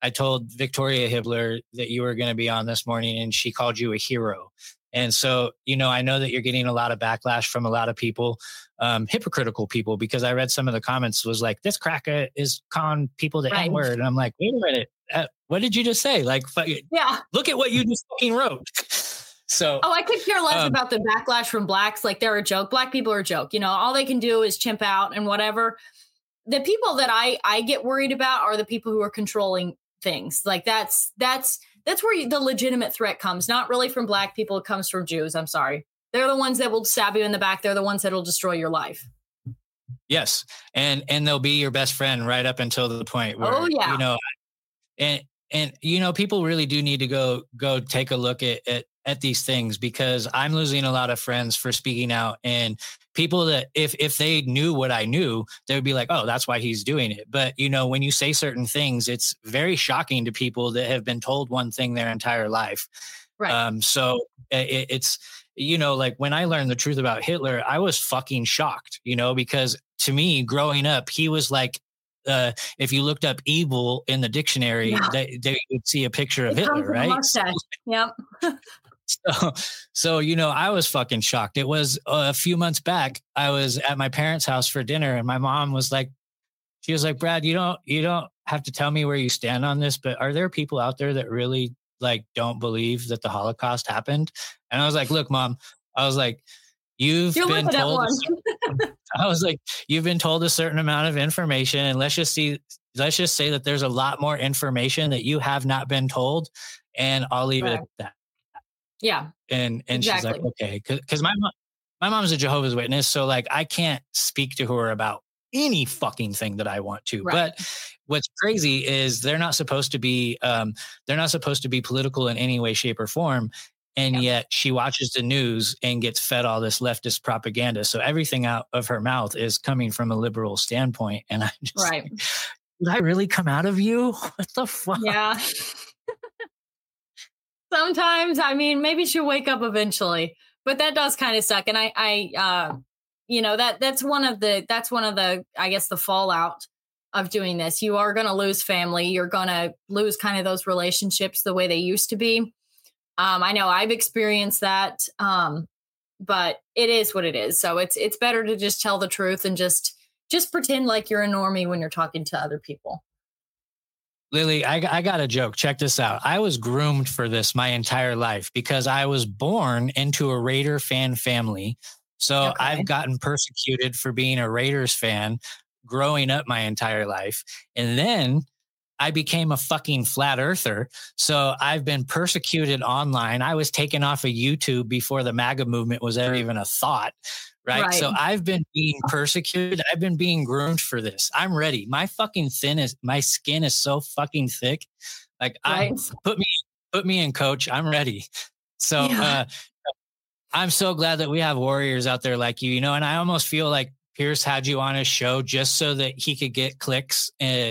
I told Victoria Hibbler that you were going to be on this morning, and she called you a hero. And so, I know that you're getting a lot of backlash from a lot of people, hypocritical people, because I read some of the comments was like, this cracker is calling people the N-word. And I'm like, wait a minute, what did you just say? Like, look at what you just fucking wrote. So, I could care less about the backlash from blacks. Like, they're a joke. Black people are a joke. All they can do is chimp out and whatever. The people that I get worried about are the people who are controlling things. Like, that's where the legitimate threat comes, not really from black people. It comes from Jews. I'm sorry. They're the ones that will stab you in the back. They're the ones that will destroy your life. Yes. And they'll be your best friend right up until the point where, and people really do need to go take a look at these things, because I'm losing a lot of friends for speaking out, and people that if they knew what I knew, they would be like, oh, that's why he's doing it. But, when you say certain things, it's very shocking to people that have been told one thing their entire life. Right. So it's, like when I learned the truth about Hitler, I was fucking shocked, because to me, growing up, he was like, if you looked up evil in the dictionary, they would see a picture of Hitler, right? Yep. So, I was fucking shocked. It was a few months back. I was at my parents' house for dinner, and my mom was like, Brad, you don't have to tell me where you stand on this, but are there people out there that really like don't believe that the Holocaust happened? And I was like, look, Mom, I was like, you've been told a certain amount of information, and let's just say that there's a lot more information that you have not been told, and I'll leave it at that. Yeah. And exactly. She's like, okay. Cause my mom's a Jehovah's Witness. So like, I can't speak to her about any fucking thing that I want to, but what's crazy is they're not supposed to be political in any way, shape or form. And yet she watches the news and gets fed all this leftist propaganda. So everything out of her mouth is coming from a liberal standpoint. And I just, like, did I really come out of you? What the fuck? Yeah. Sometimes, maybe she'll wake up eventually, but that does kind of suck. And that's one of the, I guess, the fallout of doing this. You are going to lose family. You're going to lose kind of those relationships the way they used to be. I know I've experienced that, but it is what it is. So it's better to just tell the truth and just pretend like you're a normie when you're talking to other people. Lily, I got a joke. Check this out. I was groomed for this my entire life because I was born into a Raider fan family. So I've gotten persecuted for being a Raiders fan growing up my entire life. And then I became a fucking flat earther. So I've been persecuted online. I was taken off of YouTube before the MAGA movement was ever even a thought. Right. So I've been being persecuted. I've been being groomed for this. I'm ready. My skin is so fucking thick. Like put me in, coach. I'm ready. So I'm so glad that we have warriors out there like you, and I almost feel like Pierce had you on his show just so that he could get clicks.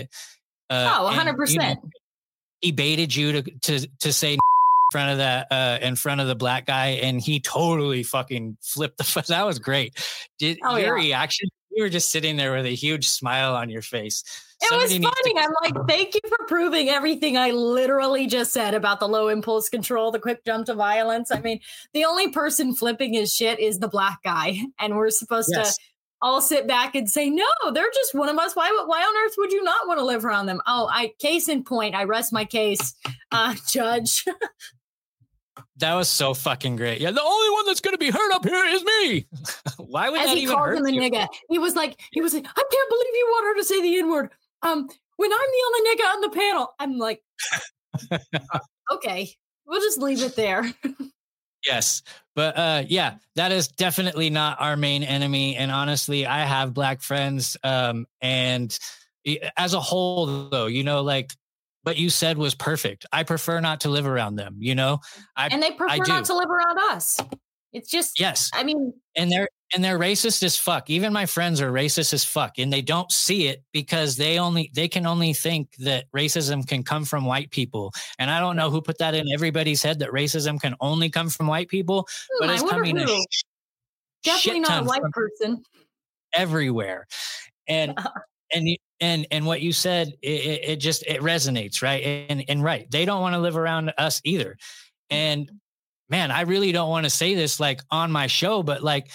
100%. He baited you to say in front of the black guy, and he totally fucking flipped the fuss. That was great. Your reaction? You were just sitting there with a huge smile on your face. It was funny. I'm like, thank you for proving everything I literally just said about the low impulse control, the quick jump to violence. The only person flipping his shit is the black guy, and we're supposed to all sit back and say, no, they're just one of us. Why on earth would you not want to live around them? Case in point, I rest my case, Judge. That was so fucking great. Yeah, the only one that's going to be hurt up here is me. Why would that even hurt you? As he called him a nigga, he was like, I can't believe you want her to say the N-word. When I'm the only nigga on the panel, I'm like, okay, we'll just leave it there. Yes. But that is definitely not our main enemy. And honestly, I have black friends. And as a whole, though, what you said was perfect. I prefer not to live around them, and they prefer not to live around us. It's just, and they're racist as fuck. Even my friends are racist as fuck, and they don't see it because they can only think that racism can come from white people. And I don't know who put that in everybody's head that racism can only come from white people, but it's coming definitely not a white person everywhere. And And what you said, it resonates, right? And right, they don't want to live around us either. And man, I really don't want to say this like on my show, but like,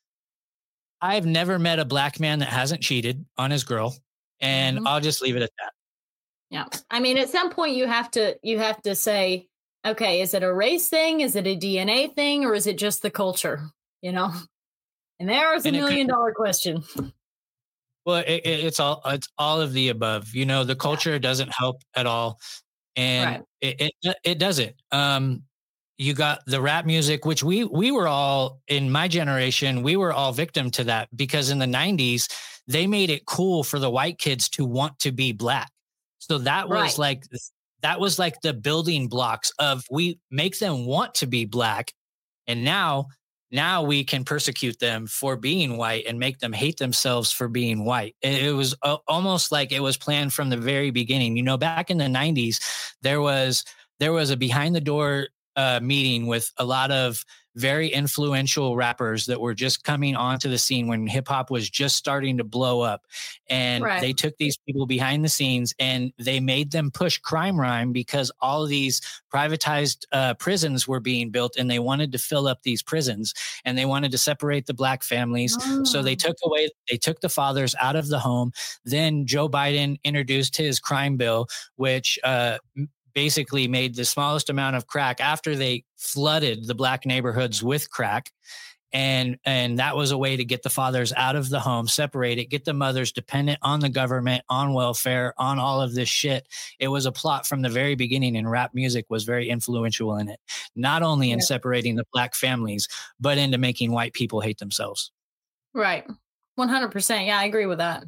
I've never met a black man that hasn't cheated on his girl, and I'll just leave it at that. Yeah. I mean, at some point you have to say, okay, is it a race thing? Is it a DNA thing? Or is it just the culture, you know? And there's $1 million question. Well, it's all of the above. You know, the culture doesn't help at all. And it doesn't. You got the rap music, which we were all, in my generation, we were all victim to that, because in the 90s, they made it cool for the white kids to want to be black. So that was like the building blocks of, we make them want to be black. And now we can persecute them for being white and make them hate themselves for being white. It was almost like it was planned from the very beginning. You know, back in the 90s, there was a behind the door meeting with a lot of very influential rappers that were just coming onto the scene when hip hop was just starting to blow up. And they took these people behind the scenes and they made them push Crime Rhyme, because all of these privatized prisons were being built, and they wanted to fill up these prisons, and they wanted to separate the black families. So they took the fathers out of the home. Then Joe Biden introduced his crime bill, which basically made the smallest amount of crack after they flooded the black neighborhoods with crack. And that was a way to get the fathers out of the home, separate it, get the mothers dependent on the government, on welfare, on all of this shit. It was a plot from the very beginning, and rap music was very influential in it, not only in separating the black families, but into making white people hate themselves. Right. 100%. Yeah, I agree with that.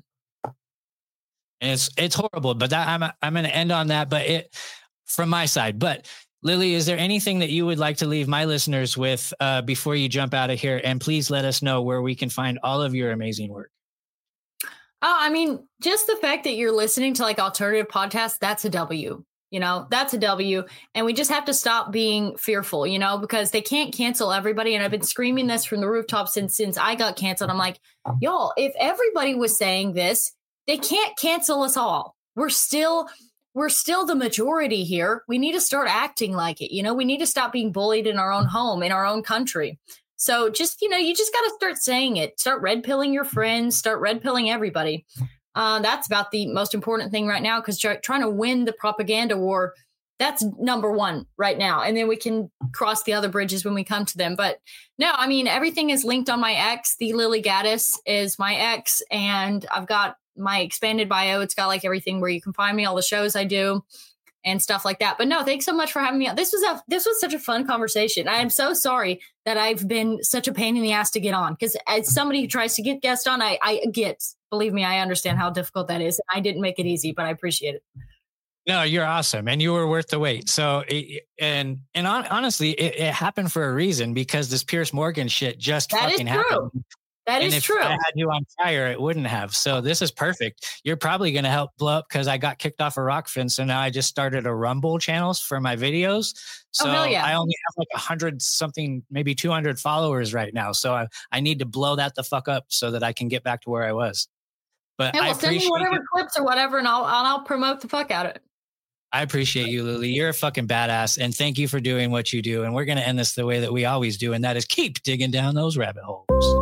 And it's horrible, but that I'm going to end on that, but from my side. But Lily, is there anything that you would like to leave my listeners with before you jump out of here? And please let us know where we can find all of your amazing work. Oh, I mean, just the fact that you're listening to like alternative podcasts, that's a W. You know, that's a W. And we just have to stop being fearful, you know, because they can't cancel everybody. And I've been screaming this from the rooftops since I got canceled. I'm like, y'all, if everybody was saying this, they can't cancel us all. We're still the majority here. We need to start acting like it. You know, we need to stop being bullied in our own home, in our own country. So just, you know, you just got to start saying it. Start red pilling your friends, start red pilling everybody. That's about the most important thing right now, because trying to win the propaganda war, that's number one right now. And then we can cross the other bridges when we come to them. But no, I mean, everything is linked on my X. The Lily Gaddis is my X. And I've got my expanded bio. It's got like everything where you can find me, all the shows I do and stuff like that. But no, thanks so much for having me on. This was such a fun conversation. I am so sorry that I've been such a pain in the ass to get on, because as somebody who tries to get guests on, believe me, I understand how difficult that is. I didn't make it easy, but I appreciate it. No, you're awesome. And you were worth the wait. So, honestly, it happened for a reason, because this Piers Morgan shit just fucking happened. That is true. If I had you on fire, it wouldn't have. So this is perfect. You're probably going to help blow up, because I got kicked off of Rockfin. So now I just started a Rumble channels for my videos. So I only have like 100 something, maybe 200 followers right now. So I need to blow that the fuck up so that I can get back to where I was. But hey, send me whatever clips or whatever, and I'll promote the fuck out of it. I appreciate you, Lily. You're a fucking badass. And thank you for doing what you do. And we're going to end this the way that we always do. And that is keep digging down those rabbit holes.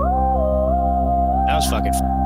That was fucking fun.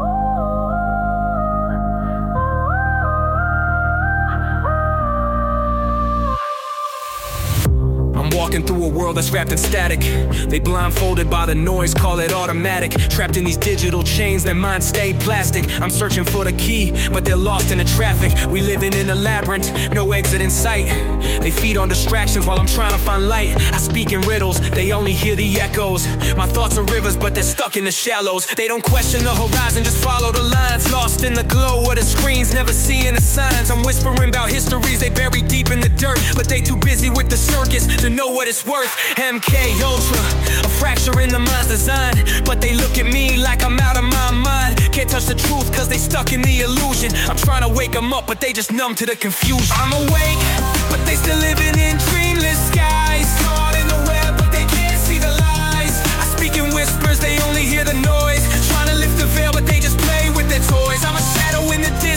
Walking through a world that's wrapped in static. They blindfolded by the noise, call it automatic. Trapped in these digital chains, their minds stay plastic. I'm searching for the key, but they're lost in the traffic. We living in a labyrinth, no exit in sight. They feed on distractions while I'm trying to find light. I speak in riddles, they only hear the echoes. My thoughts are rivers, but they're stuck in the shallows. They don't question the horizon, just follow the lines. Lost in the glow of the screens, never seeing the signs. I'm whispering about histories they bury deep in the dirt, but they too busy with the circus to know what it's worth. MK Ultra, a fracture in the mind's design, but they look at me like I'm out of my mind. Can't touch the truth cause they stuck in the illusion. I'm trying to wake them up, but they just numb to the confusion. I'm awake, but they still living in dreamless skies. Caught in the web, but they can't see the lies. I speak in whispers, they only hear the noise. Trying to lift the veil, but they just play with their toys. I'm a shadow in the dim.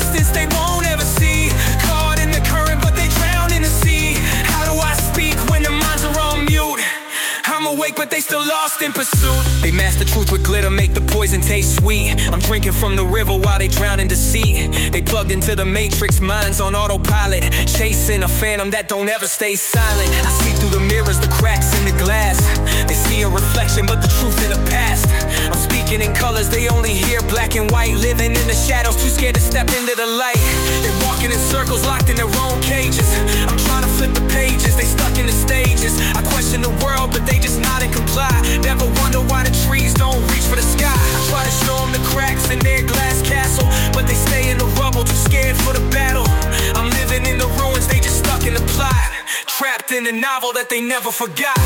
I'm awake, but they still lost in pursuit. They mask the truth with glitter, make the poison taste sweet. I'm drinking from the river while they drown in deceit. They plugged into the matrix, minds on autopilot, chasing a phantom that don't ever stay silent. I see through the mirrors, the cracks in the glass. They see a reflection, but the truth in the past. I'm speaking in colors, they only hear black and white. Living in the shadows, too scared to step into the light. They're walking in circles, locked in their own cages. I'm trying to flip the pages, they stuck in the stages. I question the world, but they just nod and comply. Never wonder why the trees don't reach for the sky. I try to show them the cracks in their glass castle, but they stay in the rubble, too scared for the battle. I'm living in the ruins, they just stuck in the plot. Trapped in a novel that they never forgot.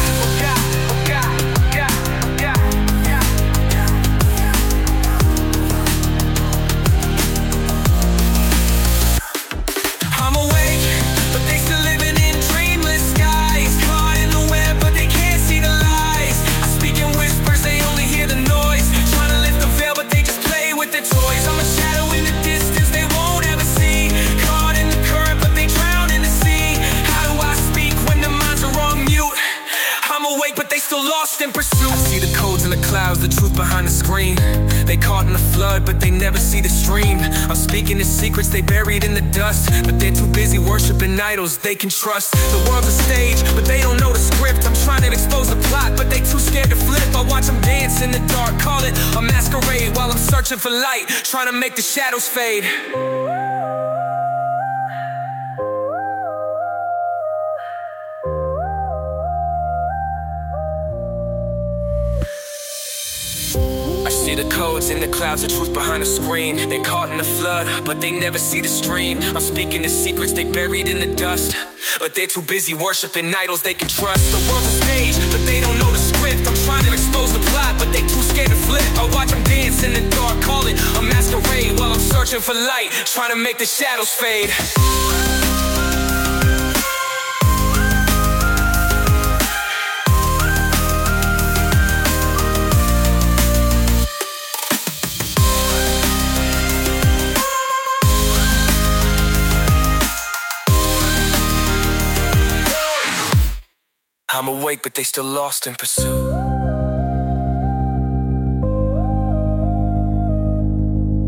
I'm awake, but they still living in dreamless skies. Caught in the web, but they can't see the lies. I speak in whispers, they only hear the noise. Trying to lift the veil, but they just play with their toys. I'm a shadow in the distance they won't ever see. Caught in the current, but they drown in the sea. How do I speak when the minds are on mute? I'm awake, but they still lost in pursuit. I see the codes in the clouds, the truth behind the screen. They caught in the flood, but they never see the stream. I'm speaking the secrets they buried in the dust, but they're too busy worshiping idols they can trust. The world's a stage, but they don't know the script. I'm trying to expose the plot, but they too scared to flip. I watch them dance in the dark, call it a masquerade, while I'm searching for light, trying to make the shadows fade. I see the codes in the clouds, the truth behind the screen. They caught in the flood, but they never see the stream. I'm speaking the secrets they buried in the dust, but they're too busy worshiping idols they can trust. The world's a stage, but they don't know the script. I'm trying to expose the plot, but they too scared to flip. I watch them dance in the dark, call it a masquerade, while I'm searching for light, trying to make the shadows fade. I'm awake, but they still lost in pursuit.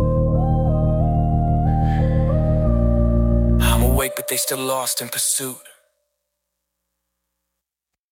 I'm awake, but they still lost in pursuit.